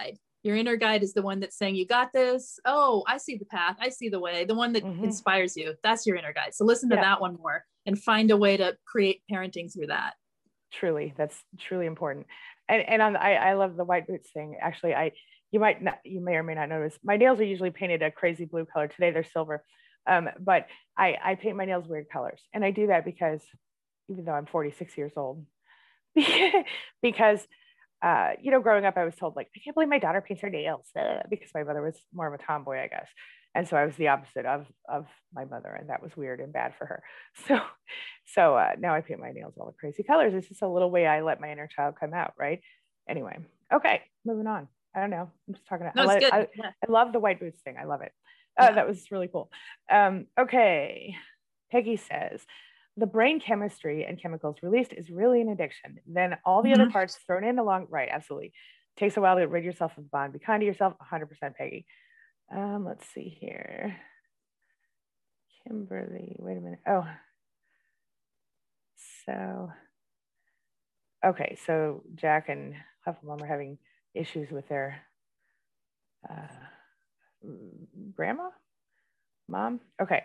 Your inner guide is the one that's saying, you got this. Oh, I see the path. I see the way. The one that inspires you. That's your inner guide. So listen to that one more and find a way to create parenting through that.
Truly. That's truly important. And I love the white boots thing. Actually, you may or may not notice, my nails are usually painted a crazy blue color. Today they're silver. But I paint my nails weird colors. And I do that because even though I'm 46 years old, because growing up, I was told, like, I can't believe my daughter paints her nails, because my mother was more of a tomboy, I guess. And so I was the opposite of my mother, and that was weird and bad for her. So now I paint my nails all the crazy colors. It's just a little way I let my inner child come out, right? Anyway, okay, moving on. I don't know. I'm just talking. I love the white boots thing. I love it. That was really cool. Okay, Peggy says, the brain chemistry and chemicals released is really an addiction. Then all the other parts thrown in along. Right, absolutely. Takes a while to rid yourself of the bond. Be kind to yourself. 100% Peggy. Let's see here. Kimberly, wait a minute. Oh, so, okay. So Jack and Hufflepuff are having issues with their mom. Okay.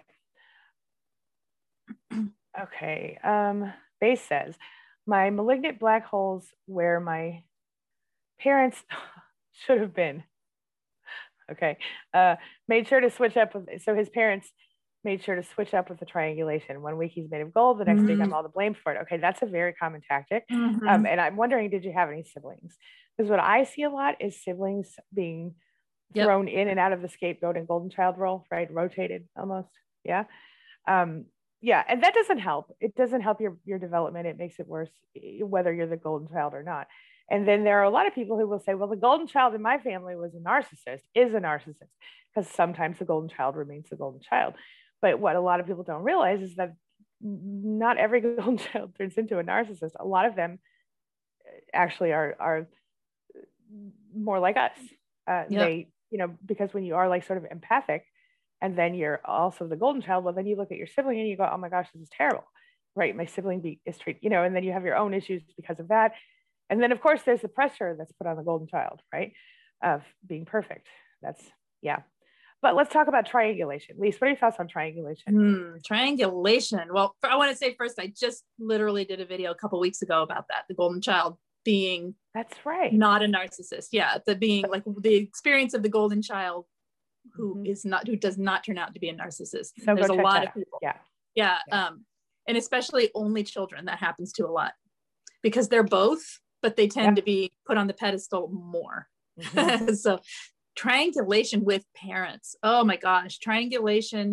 Okay. Base says, my malignant black holes where my parents should have been. Okay. Made sure to switch up so his parents made sure to switch up with the triangulation. 1 week he's made of gold, the next week I'm all the blame for it. Okay, that's a very common tactic. And I'm wondering, did you have any siblings? Because what I see a lot is siblings being thrown in and out of the scapegoat and golden child role, right? Rotated almost. Yeah. Yeah, and that doesn't help. It doesn't help your development. It makes it worse, whether you're the golden child or not. And then there are a lot of people who will say, well, the golden child in my family is a narcissist, because sometimes the golden child remains the golden child. But what a lot of people don't realize is that not every golden child turns into a narcissist. A lot of them actually are more like us. They, because when you are like sort of empathic, and then you're also the golden child, well, then you look at your sibling and you go, oh my gosh, this is terrible, right? My sibling is treated, and then you have your own issues because of that. And then of course there's the pressure that's put on the golden child, right? Of being perfect. But let's talk about triangulation. Lise, what are your thoughts on triangulation?
Triangulation. Well, I want to say first, I just literally did a video a couple weeks ago about that. The golden child being,
that's right,
not a narcissist. Yeah. The being like the experience of the golden child who does not turn out to be a narcissist. So there's a lot of people. Yeah. And especially only children, that happens to a lot, because they're both, but they tend to be put on the pedestal more. So triangulation with parents. Oh my gosh. Triangulation.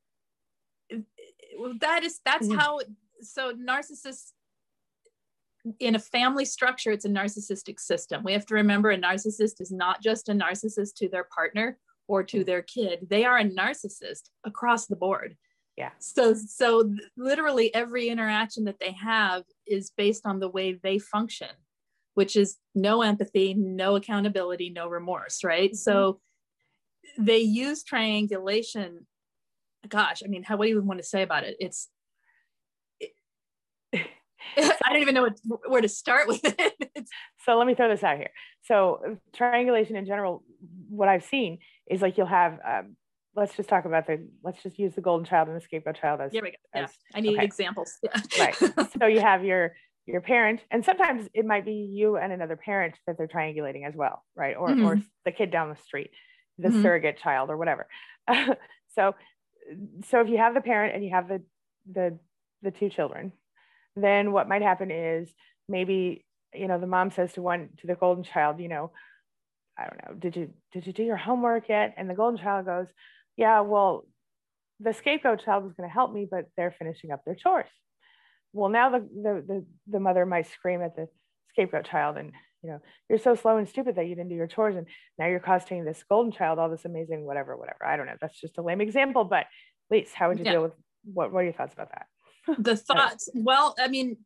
That's how, so narcissists in a family structure, it's a narcissistic system. We have to remember a narcissist is not just a narcissist to their partner or to their kid. They are a narcissist across the board.
Yeah.
So literally every interaction that they have is based on the way they function, which is no empathy, no accountability, no remorse, right? So they use triangulation. Gosh, I mean, what do you even want to say about it? I don't even know where to start with it.
So let me throw this out here. So triangulation in general, what I've seen is like you'll have, let's just use the golden child and the scapegoat child as,
I need examples.
Right. So you have your parent, and sometimes it might be you and another parent that they're triangulating as well, right? Or the kid down the street, the surrogate child or whatever. So if you have the parent and you have the two children, then what might happen is maybe, the mom says to the golden child, I don't know, did you do your homework yet? And the golden child goes, yeah, well, the scapegoat child was going to help me, but they're finishing up their chores. Well, now the mother might scream at the scapegoat child and, you're so slow and stupid that you didn't do your chores. And now you're costing this golden child all this amazing, whatever. I don't know. That's just a lame example, but Lise, how would you deal with, what are your thoughts about that?
The thoughts, well, I mean,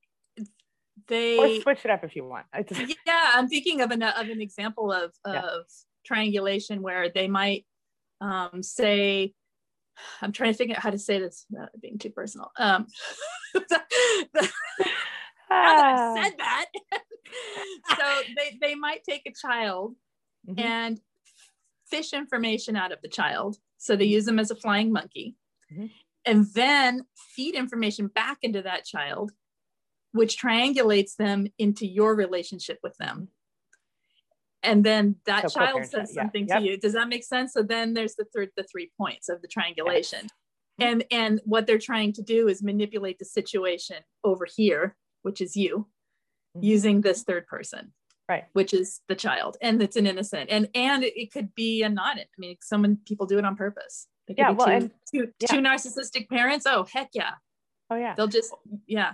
or switch it up if you want.
I'm thinking of an example of triangulation where they might say, I'm trying to figure out how to say this without being too personal. Now that I've said that, so they might take a child and fish information out of the child. So they use them as a flying monkey, and then feed information back into that child, which triangulates them into your relationship with them. And then that child says something to you. Does that make sense? So then there's the 3 points of the triangulation. And what they're trying to do is manipulate the situation over here, which is you, using this third person,
right?
Which is the child, and it's an innocent, and it could be a not. I mean, people do it on purpose.
Yeah, well,
two narcissistic parents. Oh heck yeah!
Oh yeah,
they'll just
yeah,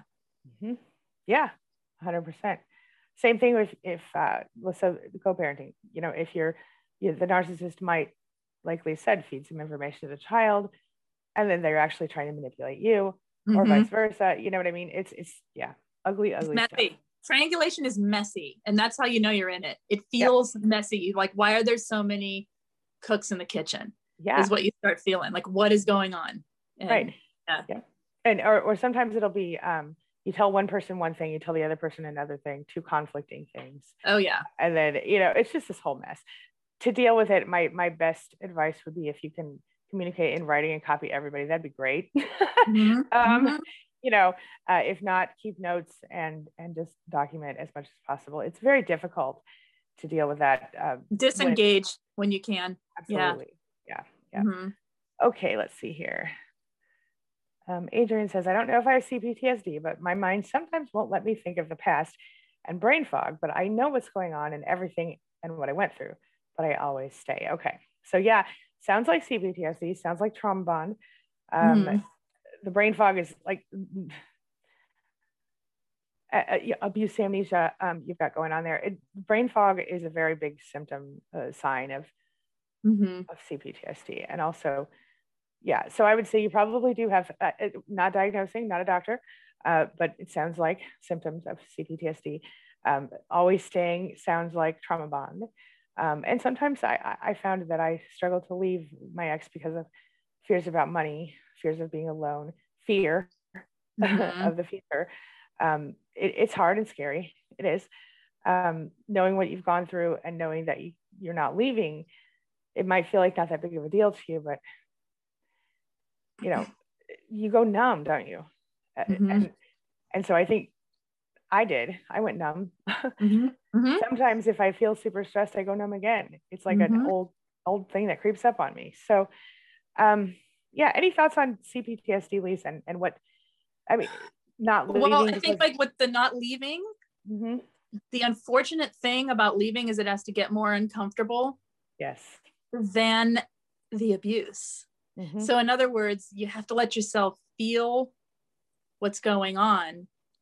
100%. Same thing with if so co-parenting. You know, if the narcissist might, like Lee said, feed some information to the child, and then they're actually trying to manipulate you, or vice versa. You know what I mean? It's ugly
it's messy. Stuff. Triangulation is messy, and that's how you know you're in it. It feels messy. Like, why are there so many cooks in the kitchen?
Yeah,
is what you start feeling. Like, what is going on? And,
right. Yeah. And or sometimes it'll be you tell one person one thing, you tell the other person another thing, two conflicting things.
Oh yeah.
And then it's just this whole mess. To deal with it, my best advice would be if you can communicate in writing and copy everybody, that'd be great. If not, keep notes and just document as much as possible. It's very difficult to deal with that.
Disengage when you can.
Absolutely. Yeah. Okay, let's see here. Adrian says, I don't know if I have CPTSD, but my mind sometimes won't let me think of the past and brain fog, but I know what's going on and everything and what I went through, but I always stay. Okay. So yeah, sounds like CPTSD, sounds like trauma bond. The brain fog is like abuse amnesia you've got going on there. Brain fog is a very big symptom, sign of CPTSD. And also, so I would say you probably do have, not diagnosing, not a doctor, but it sounds like symptoms of CPTSD. Always staying sounds like trauma bond. And sometimes I found that I struggled to leave my ex because of fears about money, fears of being alone, fear of the future. It's hard and scary. It is. Knowing what you've gone through and knowing that you're not leaving, it might feel like not that big of a deal to you, but you go numb, don't you? And so I think I went numb. Sometimes if I feel super stressed, I go numb again. It's like an old thing that creeps up on me. So any thoughts on CPTSD, Lisa, and what, I mean, not leaving?
Well, I think like with the not leaving, the unfortunate thing about leaving is it has to get more uncomfortable than the abuse. So in other words, you have to let yourself feel what's going on.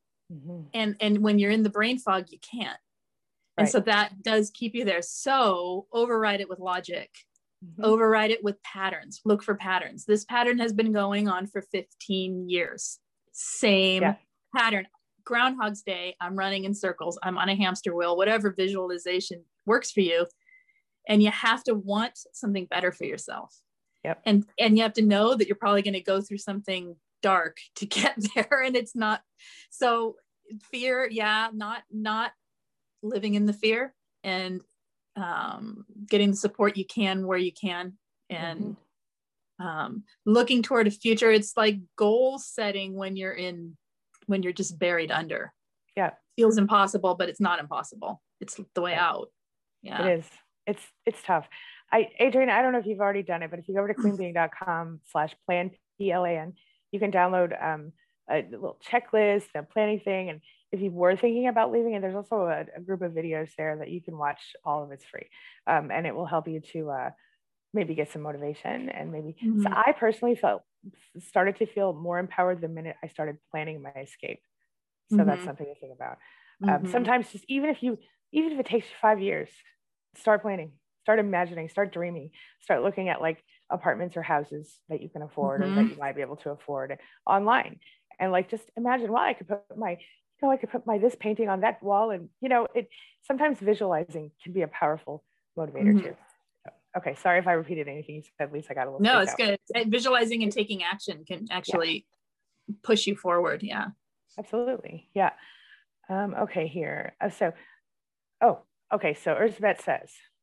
And when you're in the brain fog, you can't. And so that does keep you there. So override it with logic, override it with patterns, look for patterns. This pattern has been going on for 15 years. Same pattern. Groundhog's Day, I'm running in circles. I'm on a hamster wheel, whatever visualization works for you. And you have to want something better for yourself. And you have to know that you're probably going to go through something dark to get there. And it's not, so fear, not living in the fear, and getting the support you can where you can, and looking toward a future. It's like goal setting when you're just buried under. Feels impossible, but it's not impossible. It's the way out.
It is. It's tough. Adrian, I don't know if you've already done it, but if you go over to queenbeing.com/plan, PLAN, you can download a little checklist, a planning thing. And if you were thinking about leaving, and there's also a group of videos there that you can watch, all of it's free. And it will help you to maybe get some motivation, and maybe, so I personally started to feel more empowered the minute I started planning my escape. So that's something to think about. Sometimes just even if it takes you 5 years, start planning, start imagining, start dreaming, start looking at like apartments or houses that you can afford or that you might be able to afford online. And like, just imagine, well, I could put my this painting on that wall. And it sometimes visualizing can be a powerful motivator too. Okay, sorry if I repeated anything you said, at least I got a little.
No, it's good. Visualizing and taking action can actually push you forward. Yeah,
absolutely. Okay, here. So Elizabeth says,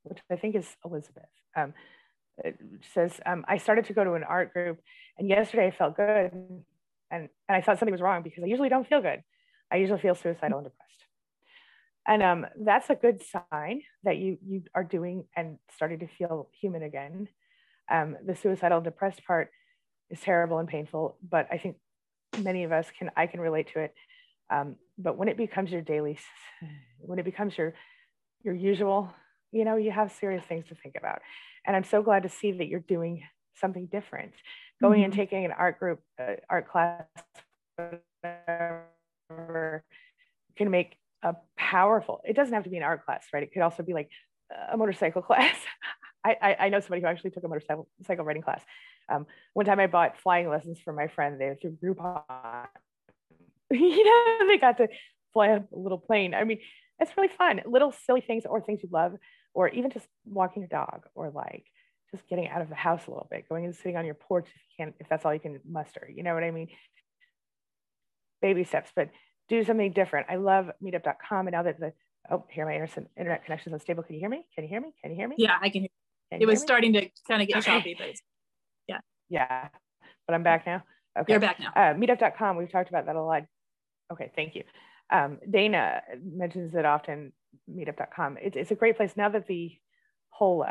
which I think is Elizabeth. It says, I started to go to an art group, and yesterday I felt good, and I thought something was wrong because I usually don't feel good. I usually feel suicidal and depressed. And that's a good sign that you are doing and starting to feel human again. The suicidal and depressed part is terrible and painful, but I think many of us I can relate to it. But when it becomes your daily, when it becomes your usual, you have serious things to think about. And I'm so glad to see that you're doing something different, going and taking an art group, art class, whatever, can make a powerful, it doesn't have to be an art class, right? It could also be like a motorcycle class. I know somebody who actually took a motorcycle riding class. One time I bought flying lessons for my friend. They were through Groupon. They got to fly a little plane. I mean, it's really fun. Little silly things or things you love, or even just walking your dog, or like just getting out of the house a little bit, going and sitting on your porch if that's all you can muster. You know what I mean? Baby steps, but do something different. I love meetup.com. And now that here my internet connection is unstable. Can you hear me? Can you hear me? Can you hear me?
Yeah, I can hear you. It was starting to kind of get choppy, but yeah.
Yeah, but I'm back now. Okay.
You're back now.
Meetup.com. We've talked about that a lot. Okay, thank you. Dana mentions it often, meetup.com. It's a great place now that the whole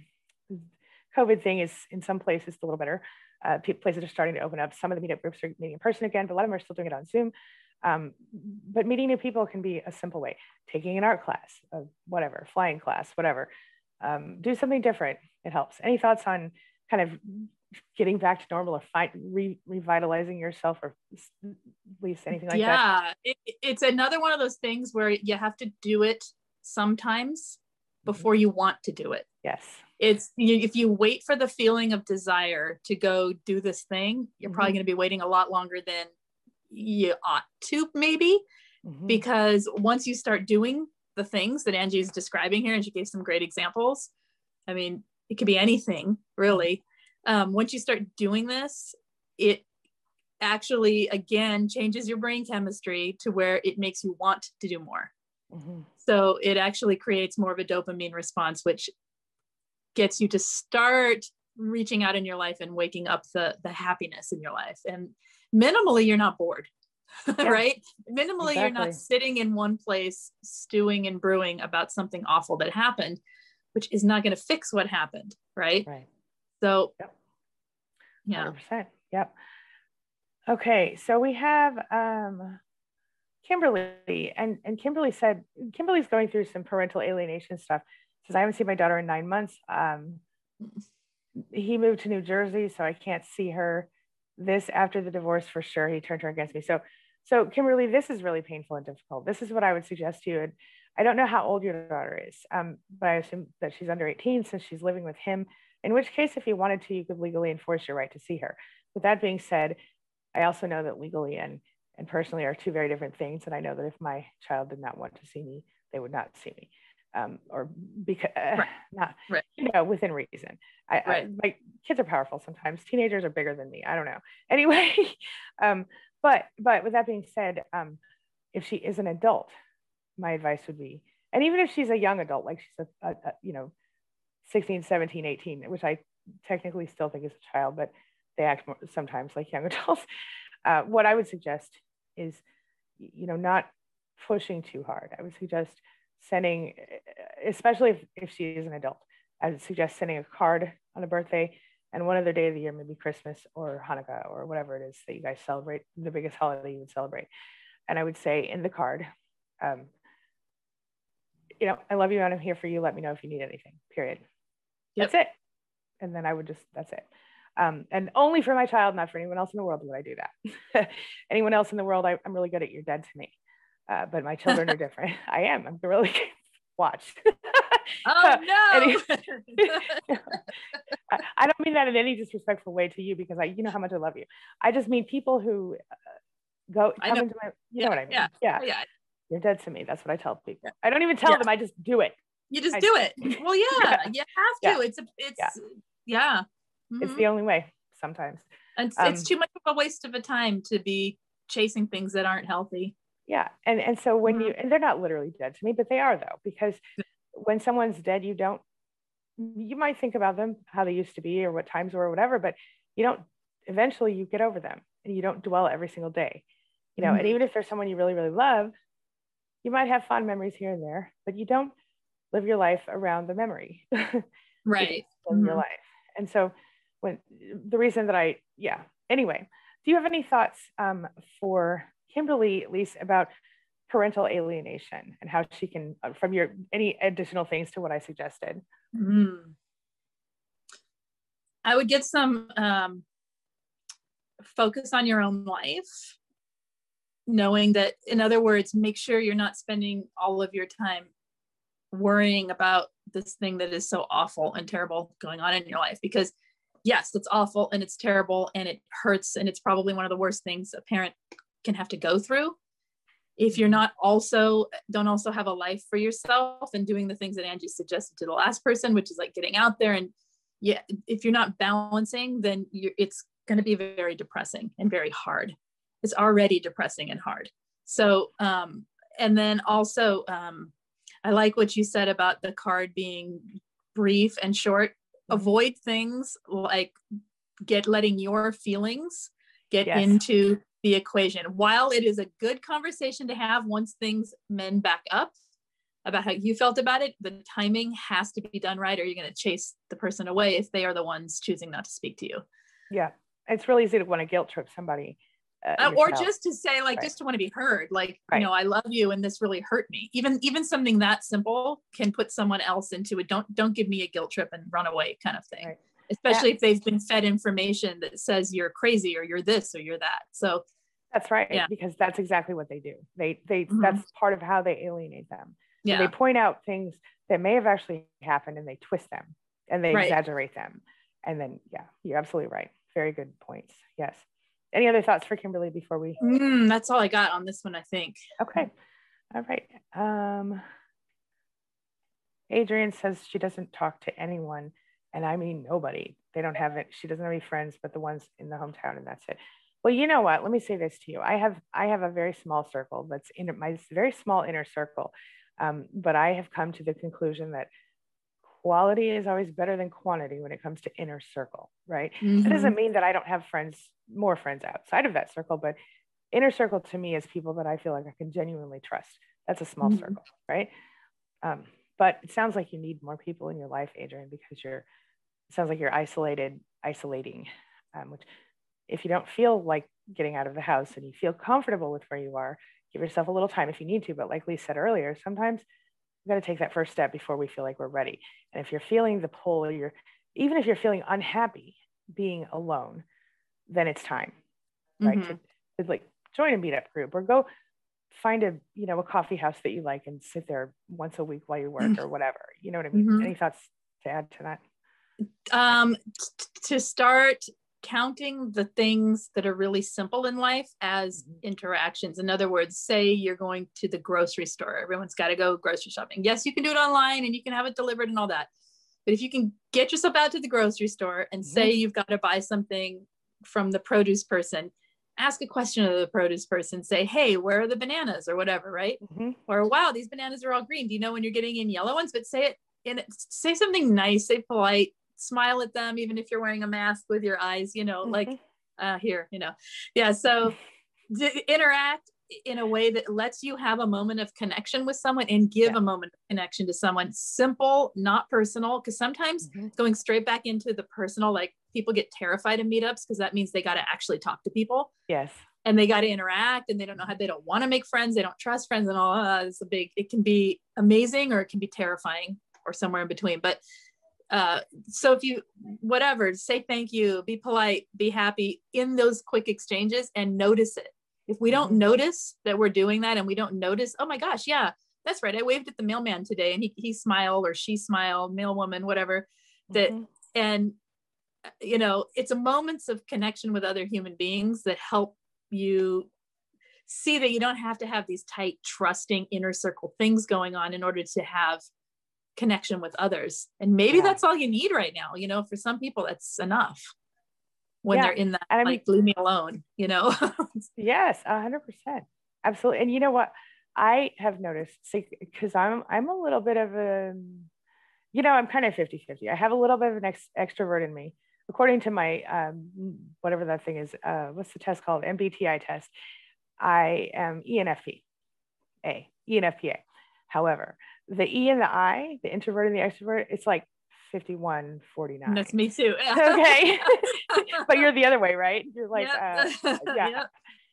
COVID thing is in some places a little better. Places are starting to open up. Some of the meetup groups are meeting in person again, but a lot of them are still doing it on Zoom. But meeting new people can be a simple way. Taking an art class, whatever, flying class, whatever. Do something different. It helps. Any thoughts on kind of getting back to normal, or revitalizing yourself, or at least anything like that?
Yeah, it's another one of those things where you have to do it sometimes before you want to do it.
Yes.
If you wait for the feeling of desire to go do this thing, you're probably going to be waiting a lot longer than you ought to, maybe, because once you start doing the things that Angie is describing here, and she gave some great examples, I mean, it could be anything really. Once you start doing this, it actually again changes your brain chemistry to where it makes you want to do more. So it actually creates more of a dopamine response, which gets you to start reaching out in your life and waking up the happiness in your life. And minimally, you're not bored, right? Minimally, You're not sitting in one place stewing and brewing about something awful that happened, which is not going to fix what happened, right?
Right.
So,
yeah. 100%. Yep. Okay, so we have Kimberly, and Kimberly said, Kimberly's going through some parental alienation stuff. Says, I haven't seen my daughter in 9 months. He moved to New Jersey, so I can't see her. This after the divorce for sure. He turned her against me. So Kimberly, this is really painful and difficult. This is what I would suggest to you. And I don't know how old your daughter is, but I assume that she's under 18 since she's living with him. In which case, if you wanted to, you could legally enforce your right to see her. With that being said, I also know that legally and personally are two very different things. And I know that if my child did not want to see me, they would not see me. Or because not, within reason. My kids are powerful sometimes. Teenagers are bigger than me. I don't know. Anyway, but with that being said, if she is an adult, my advice would be, and even if she's a young adult, like she's a 16, 17, 18, which I technically still think is a child, but they act more, sometimes like young adults. What I would suggest is, not pushing too hard. I would suggest sending, especially if she is an adult, I would suggest sending a card on a birthday and one other day of the year, maybe Christmas or Hanukkah or whatever it is that you guys celebrate, the biggest holiday you would celebrate. And I would say in the card, I love you and I'm here for you. Let me know if you need anything, period. Yep. That's it. And then I would that's it. And only for my child, not for anyone else in the world would I do that. Anyone else in the world, I'm really good at, you're dead to me. But my children are different. I'm really watch.
Oh no.
I don't mean that in any disrespectful way to you, because you know how much I love you. I just mean people who come into my, you know what I mean? Yeah. You're dead to me. That's what I tell people. Yeah. I don't even tell them. I just do it.
You just do it. Well, you have to. It's
It's the only way sometimes.
And it's too much of a waste of a time to be chasing things that aren't healthy.
Yeah. And so when and they're not literally dead to me, but they are though, because when someone's dead, you don't you might think about them, how they used to be or what times were or whatever, but you don't, eventually you get over them and you don't dwell every single day, you know,
Mm-hmm.
and even if there's someone you really, really love, you might have fond memories here and there, but you don't live your life around the memory.
Right.
Live your life. And so when the reason that anyway, do you have any thoughts for Kimberly, at least about parental alienation and how she can, from your, any additional things to what I suggested?
I would get some focus on your own life, knowing that, in other words, make sure you're not spending all of your time worrying about this thing that is so awful and terrible going on in your life, because yes, it's awful and it's terrible and it hurts. And it's probably one of the worst things a parent can have to go through. If you're not don't also have a life for yourself and doing the things that Angie suggested to the last person, which is like getting out there. And yeah, if you're not balancing, then it's going to be very depressing and very hard. It's already depressing and hard. So, and then also, I like what you said about the card being brief and short. Avoid things like letting your feelings get into the equation. While it is a good conversation to have once things mend back up about how you felt about it, the timing has to be done right, or you're going to chase the person away if they are the ones choosing not to speak to you.
Yeah. It's really easy to want to guilt trip somebody.
Or just to say, like, just to want to be heard, like, you know, I love you and this really hurt me. Even something that simple can put someone else into it. Don't give me a guilt trip and run away kind of thing. Right. Especially if they've been fed information that says you're crazy or you're this or you're that. So
that's right. Yeah. Because that's exactly what they do. They that's part of how they alienate them. Yeah. So they point out things that may have actually happened and they twist them and they exaggerate them. And then, yeah, you're absolutely right. Very good points. Yes. Any other thoughts for Kimberly before we?
That's all I got on this one, I think.
Okay. All right. Adrienne says she doesn't talk to anyone. And I mean, nobody. They don't have it. She doesn't have any friends, but the ones in the hometown, and that's it. Well, you know what? Let me say this to you. I have a very small circle that's in my very small inner circle. But I have come to the conclusion that quality is always better than quantity when it comes to inner circle, right? That doesn't mean that I don't have more friends outside of that circle, but inner circle to me is people that I feel like I can genuinely trust. That's a small circle, right? But it sounds like you need more people in your life, Adrienne, because it sounds like you're isolating, which if you don't feel like getting out of the house and you feel comfortable with where you are, give yourself a little time if you need to. But like Lee said earlier, sometimes we've got to take that first step before we feel like we're ready. And if you're feeling the pull, even if you're feeling unhappy being alone, then it's time, right? To like join a meetup group or go find a coffee house that you like and sit there once a week while you work or whatever. You know what I mean? Any thoughts to add to that?
To start counting the things that are really simple in life as interactions. In other words, say you're going to the grocery store. Everyone's got to go grocery shopping. Yes, you can do it online and you can have it delivered and all that. But if you can get yourself out to the grocery store and say you've got to buy something from the produce person, ask a question of the produce person, say, hey, where are the bananas or whatever, right? Or, wow, these bananas are all green. Do you know when you're getting in yellow ones? But say something nice, say polite, smile at them, even if you're wearing a mask with your eyes, like here, Yeah. So interact in a way that lets you have a moment of connection with someone and give a moment of connection to someone. Simple, not personal. Because sometimes going straight back into the personal, like people get terrified of meetups because that means they got to actually talk to people.
Yes.
And they got to interact and they don't know how, they don't want to make friends. They don't trust friends and all. It can be amazing or it can be terrifying or somewhere in between. But so if you, whatever, say thank you, be polite, be happy in those quick exchanges and notice it. If we don't notice that we're doing that and we don't notice, oh my gosh, yeah, that's right. I waved at the mailman today and he smiled or she smiled, mail woman, whatever and it's a moments of connection with other human beings that help you see that you don't have to have these tight, trusting inner circle things going on in order to have connection with others. And maybe that's all you need right now. For some people that's enough when they're in that, leave me alone,
Yes, 100%. Absolutely. And you know what I have noticed, because I'm a little bit of I'm kind of 50-50. I have a little bit of an extrovert in me. According to my, whatever that thing is, what's the test called? MBTI test. I am ENFPA. However, the E and the I, the introvert and the extrovert, it's like 51-49.
That's me too.
Okay. But you're the other way, right? You're like,
yep.
yeah.
Yep.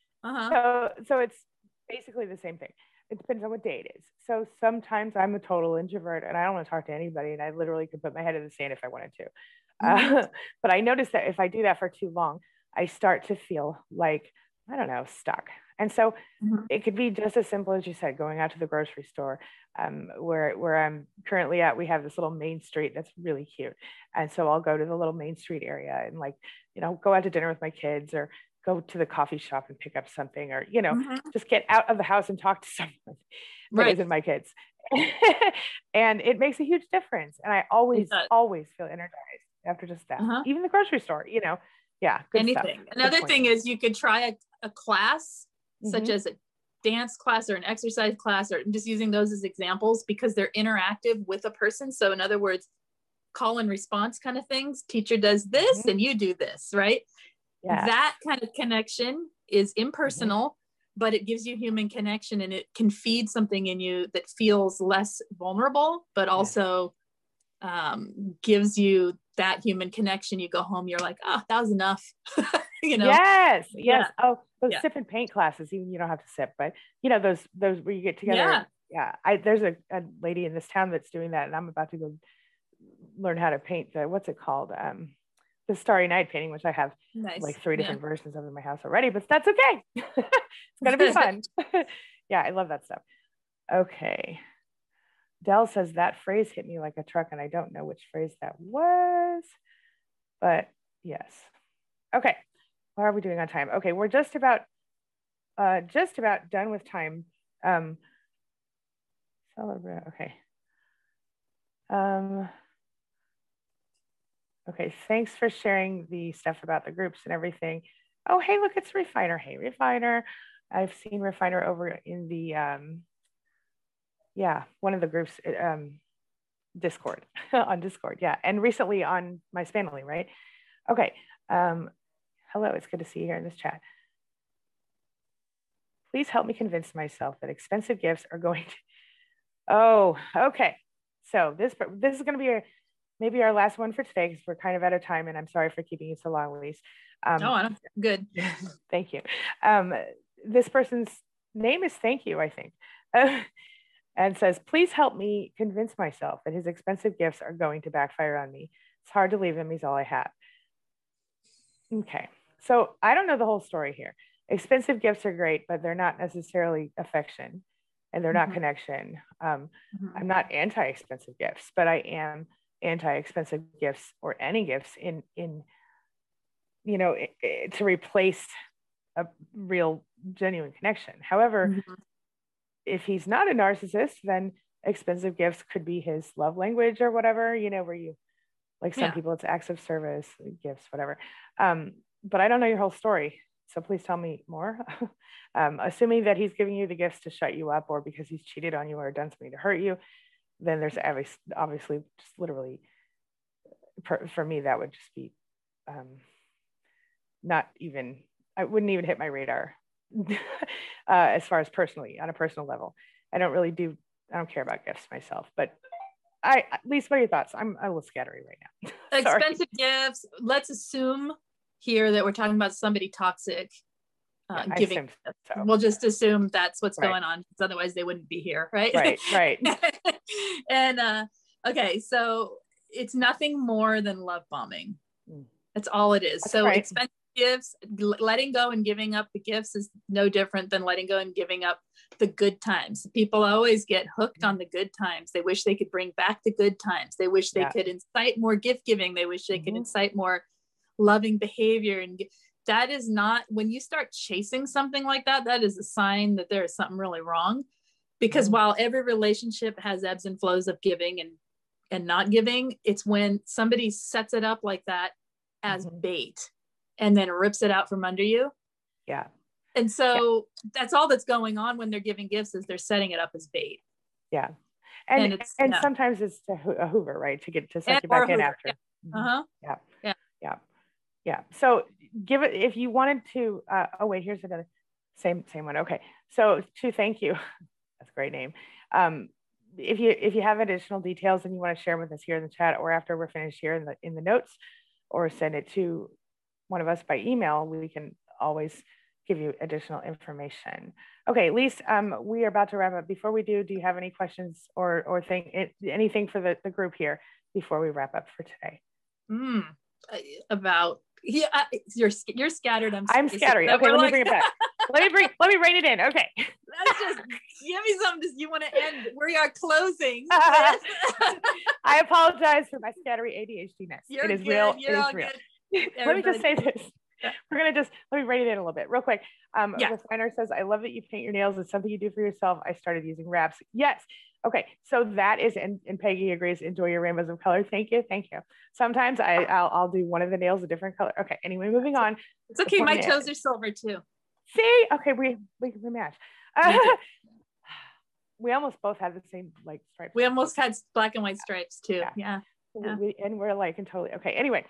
So it's basically the same thing. It depends on what day it is. So sometimes I'm a total introvert and I don't want to talk to anybody, and I literally could put my head in the sand if I wanted to. But I noticed that if I do that for too long, I start to feel like, I don't know, stuck. And so it could be just as simple as you said, going out to the grocery store. Where I'm currently at, we have this little main street that's really cute. And so I'll go to the little main street area and go out to dinner with my kids, or go to the coffee shop and pick up something, or, just get out of the house and talk to someone that isn't my kids. And it makes a huge difference. And I always feel energized after just that. Even the grocery store, yeah.
Anything. Another thing is you could try a class, such as a dance class or an exercise class, or just using those as examples because they're interactive with a person. So in other words, call and response kind of things. Teacher does this and you do this, right? Yeah. That kind of connection is impersonal, but it gives you human connection, and it can feed something in you that feels less vulnerable, but also gives you that human connection. You go home, you're like, oh, that was enough.
Yes. Yeah. Oh, those sip and paint classes, even you don't have to sip, but those where you get together. There's a lady in this town that's doing that, and I'm about to go learn how to paint what's it called, the Starry Night painting, which I have like 3 different versions of in my house already, but that's okay. It's gonna be fun. Yeah, I love that stuff. Okay, Dell says that phrase hit me like a truck, and I don't know which phrase that was, but yes. Okay, what are we doing on time? Okay, we're just about done with time. Celebrate. Okay. Okay, thanks for sharing the stuff about the groups and everything. Oh, hey, look, it's Refiner. Hey, Refiner. I've seen Refiner over in the, one of the groups, Discord, on Discord, yeah. And recently on my Spanily, right? Okay, hello, it's good to see you here in this chat. Please help me convince myself that expensive gifts are going to, oh, okay. So this is gonna be maybe our last one for today, because we're kind of out of time, and I'm sorry for keeping you so long, Elise.
Good.
Thank you. This person's name is Thank You, I think, and says, please help me convince myself that his expensive gifts are going to backfire on me. It's hard to leave him. He's all I have. Okay, so I don't know the whole story here. Expensive gifts are great, but they're not necessarily affection, and they're not connection. I'm not anti-expensive gifts, but I am anti-expensive gifts, or any gifts in to replace a real genuine connection. However, if he's not a narcissist, then expensive gifts could be his love language or whatever, where you, like some people, it's acts of service, gifts, whatever. But I don't know your whole story, so please tell me more. Assuming that he's giving you the gifts to shut you up, or because he's cheated on you or done something to hurt you, then there's obviously just literally, for me, that would just be not even, I wouldn't even hit my radar as far as personally, on a personal level. I don't care about gifts myself, but Lisa, what are your thoughts? I'm a little scattery right now.
Expensive gifts. Let's assume here that we're talking about somebody toxic. Giving. So. We'll just assume that's what's going on, because otherwise they wouldn't be here, right?
Right.
And okay, so it's nothing more than love bombing. That's all it is. That's so expensive gifts, letting go and giving up the gifts is no different than letting go and giving up the good times. People always get hooked on the good times. They wish they could bring back the good times. They wish they could incite more gift giving. They wish they could incite more loving behavior. And that is not, when you start chasing something like that, that is a sign that there is something really wrong. Because while every relationship has ebbs and flows of giving and not giving, it's when somebody sets it up like that as bait and then rips it out from under you.
Yeah.
And so that's all that's going on when they're giving gifts, is they're setting it up as bait.
Yeah. And sometimes it's a Hoover, right? To get to suck you back in after.
Yeah.
Yeah.
Yeah.
Yeah. Yeah. So give it, if you wanted to, oh wait, here's another, same one. Okay. So to thank you, that's a great name. If you have additional details and you want to share them with us here in the chat or after we're finished here in the notes, or send it to one of us by email, we can always give you additional information. Okay, Lise, we are about to wrap up. Before we do you have any questions or anything for the group here before we wrap up for today?
About you're scattered.
I'm scattered. Okay, let me bring it back. let me rein it in. Okay.
That's just give me something. You want to end? We are closing.
I apologize for my scattery ADHD-ness. It is real. It is real. Let me just say this. We're gonna let me rein it in a little bit, real quick. Refiner says, "I love that you paint your nails. It's something you do for yourself. I started using wraps." Yes. Okay, so that is, and Peggy agrees, enjoy your rainbows of color. Thank you. Sometimes I'll do one of the nails a different color. Okay, anyway, moving on.
It's okay, my toes are silver too.
See, okay, we match. We almost both had the same like stripes.
We almost had black and white stripes too. Yeah.
And we're like, and totally, okay, anyway.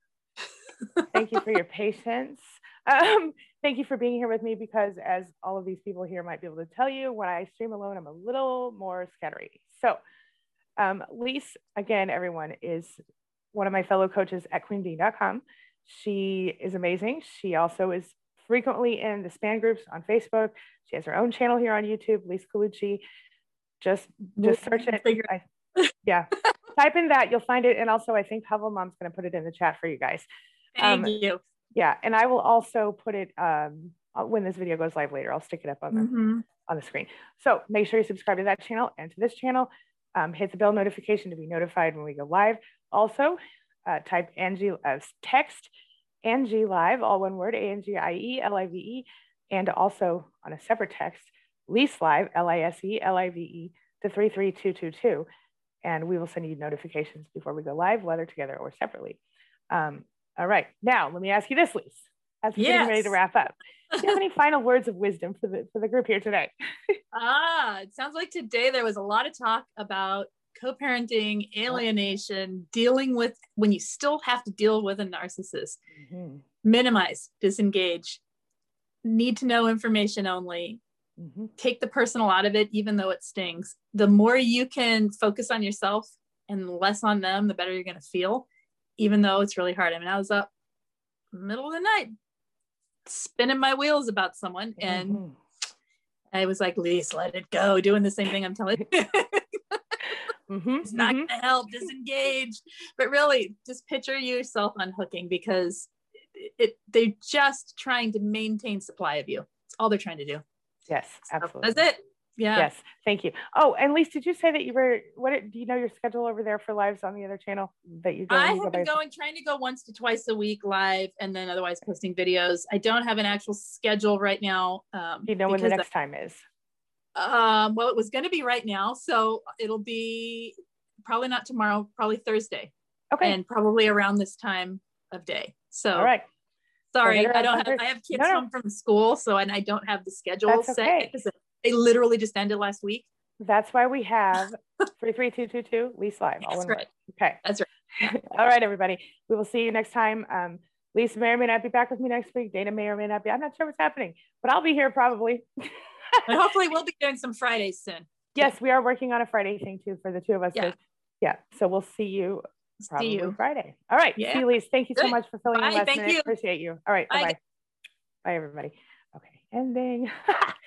Thank you for your patience. Thank you for being here with me, because as all of these people here might be able to tell you, when I stream alone, I'm a little more scattery. So Lise, again, everyone, is one of my fellow coaches at queenbeeing.com. She is amazing. She also is frequently in the span groups on Facebook. She has her own channel here on YouTube, Lise Colucci. Just search it. Yeah, type in that, you'll find it. And also, I think Pavel Mom's going to put it in the chat for you guys.
Thank you.
Yeah, and I will also put it when this video goes live later. I'll stick it up on the screen. So make sure you subscribe to that channel and to this channel. Hit the bell notification to be notified when we go live. Also, type Angie text Angie Live, all one word, ANGIE-LIVE, and also on a separate text, Lise Live, LISE-LIVE, to 33222, and we will send you notifications before we go live, whether together or separately. All right, now let me ask you this, Lise, as we're getting ready to wrap up. Do you have any final words of wisdom for the group here today?
It sounds like today there was a lot of talk about co-parenting, alienation, dealing with when you still have to deal with a narcissist. Minimize, disengage, need to know information only, take the personal out of it, even though it stings. The more you can focus on yourself and less on them, the better you're going to feel, even though it's really hard. I mean, I was up middle of the night spinning my wheels about someone, and I was like, Lise, let it go, doing the same thing I'm telling you. It's not going to help, disengage. But really, just picture yourself unhooking, because they're just trying to maintain supply of you. That's all they're trying to do.
Yes, absolutely.
That's it. Yeah.
Yes, thank you. Oh, and Lise, did you say that you were, do you know your schedule over there for lives on the other channel that you go?
I have been trying to go once to twice a week live, and then otherwise posting videos. I don't have an actual schedule right now.
Do you know when the next time is?
Well, it was going to be right now, so it'll be probably not tomorrow, probably Thursday.
Okay.
And probably around this time of day. So,
all right.
Sorry, I have kids home from school, so, and I don't have the schedule set. They literally just ended last week.
That's why we have 33222 Lise Live.
That's right.
Okay.
That's right.
All right, everybody. We will see you next time. Lise may or may not be back with me next week. Dana may or may not be. I'm not sure what's happening, but I'll be here probably.
And hopefully we'll be doing some Fridays soon.
Yes, we are working on a Friday thing too for the two of us. Yeah. So we'll see you probably Friday. All right.
Yeah.
See you, Lise. Thank you so much for filling in last minute.
Thank you.
Appreciate you. All right. Bye-bye. Bye, everybody. Okay. Ending.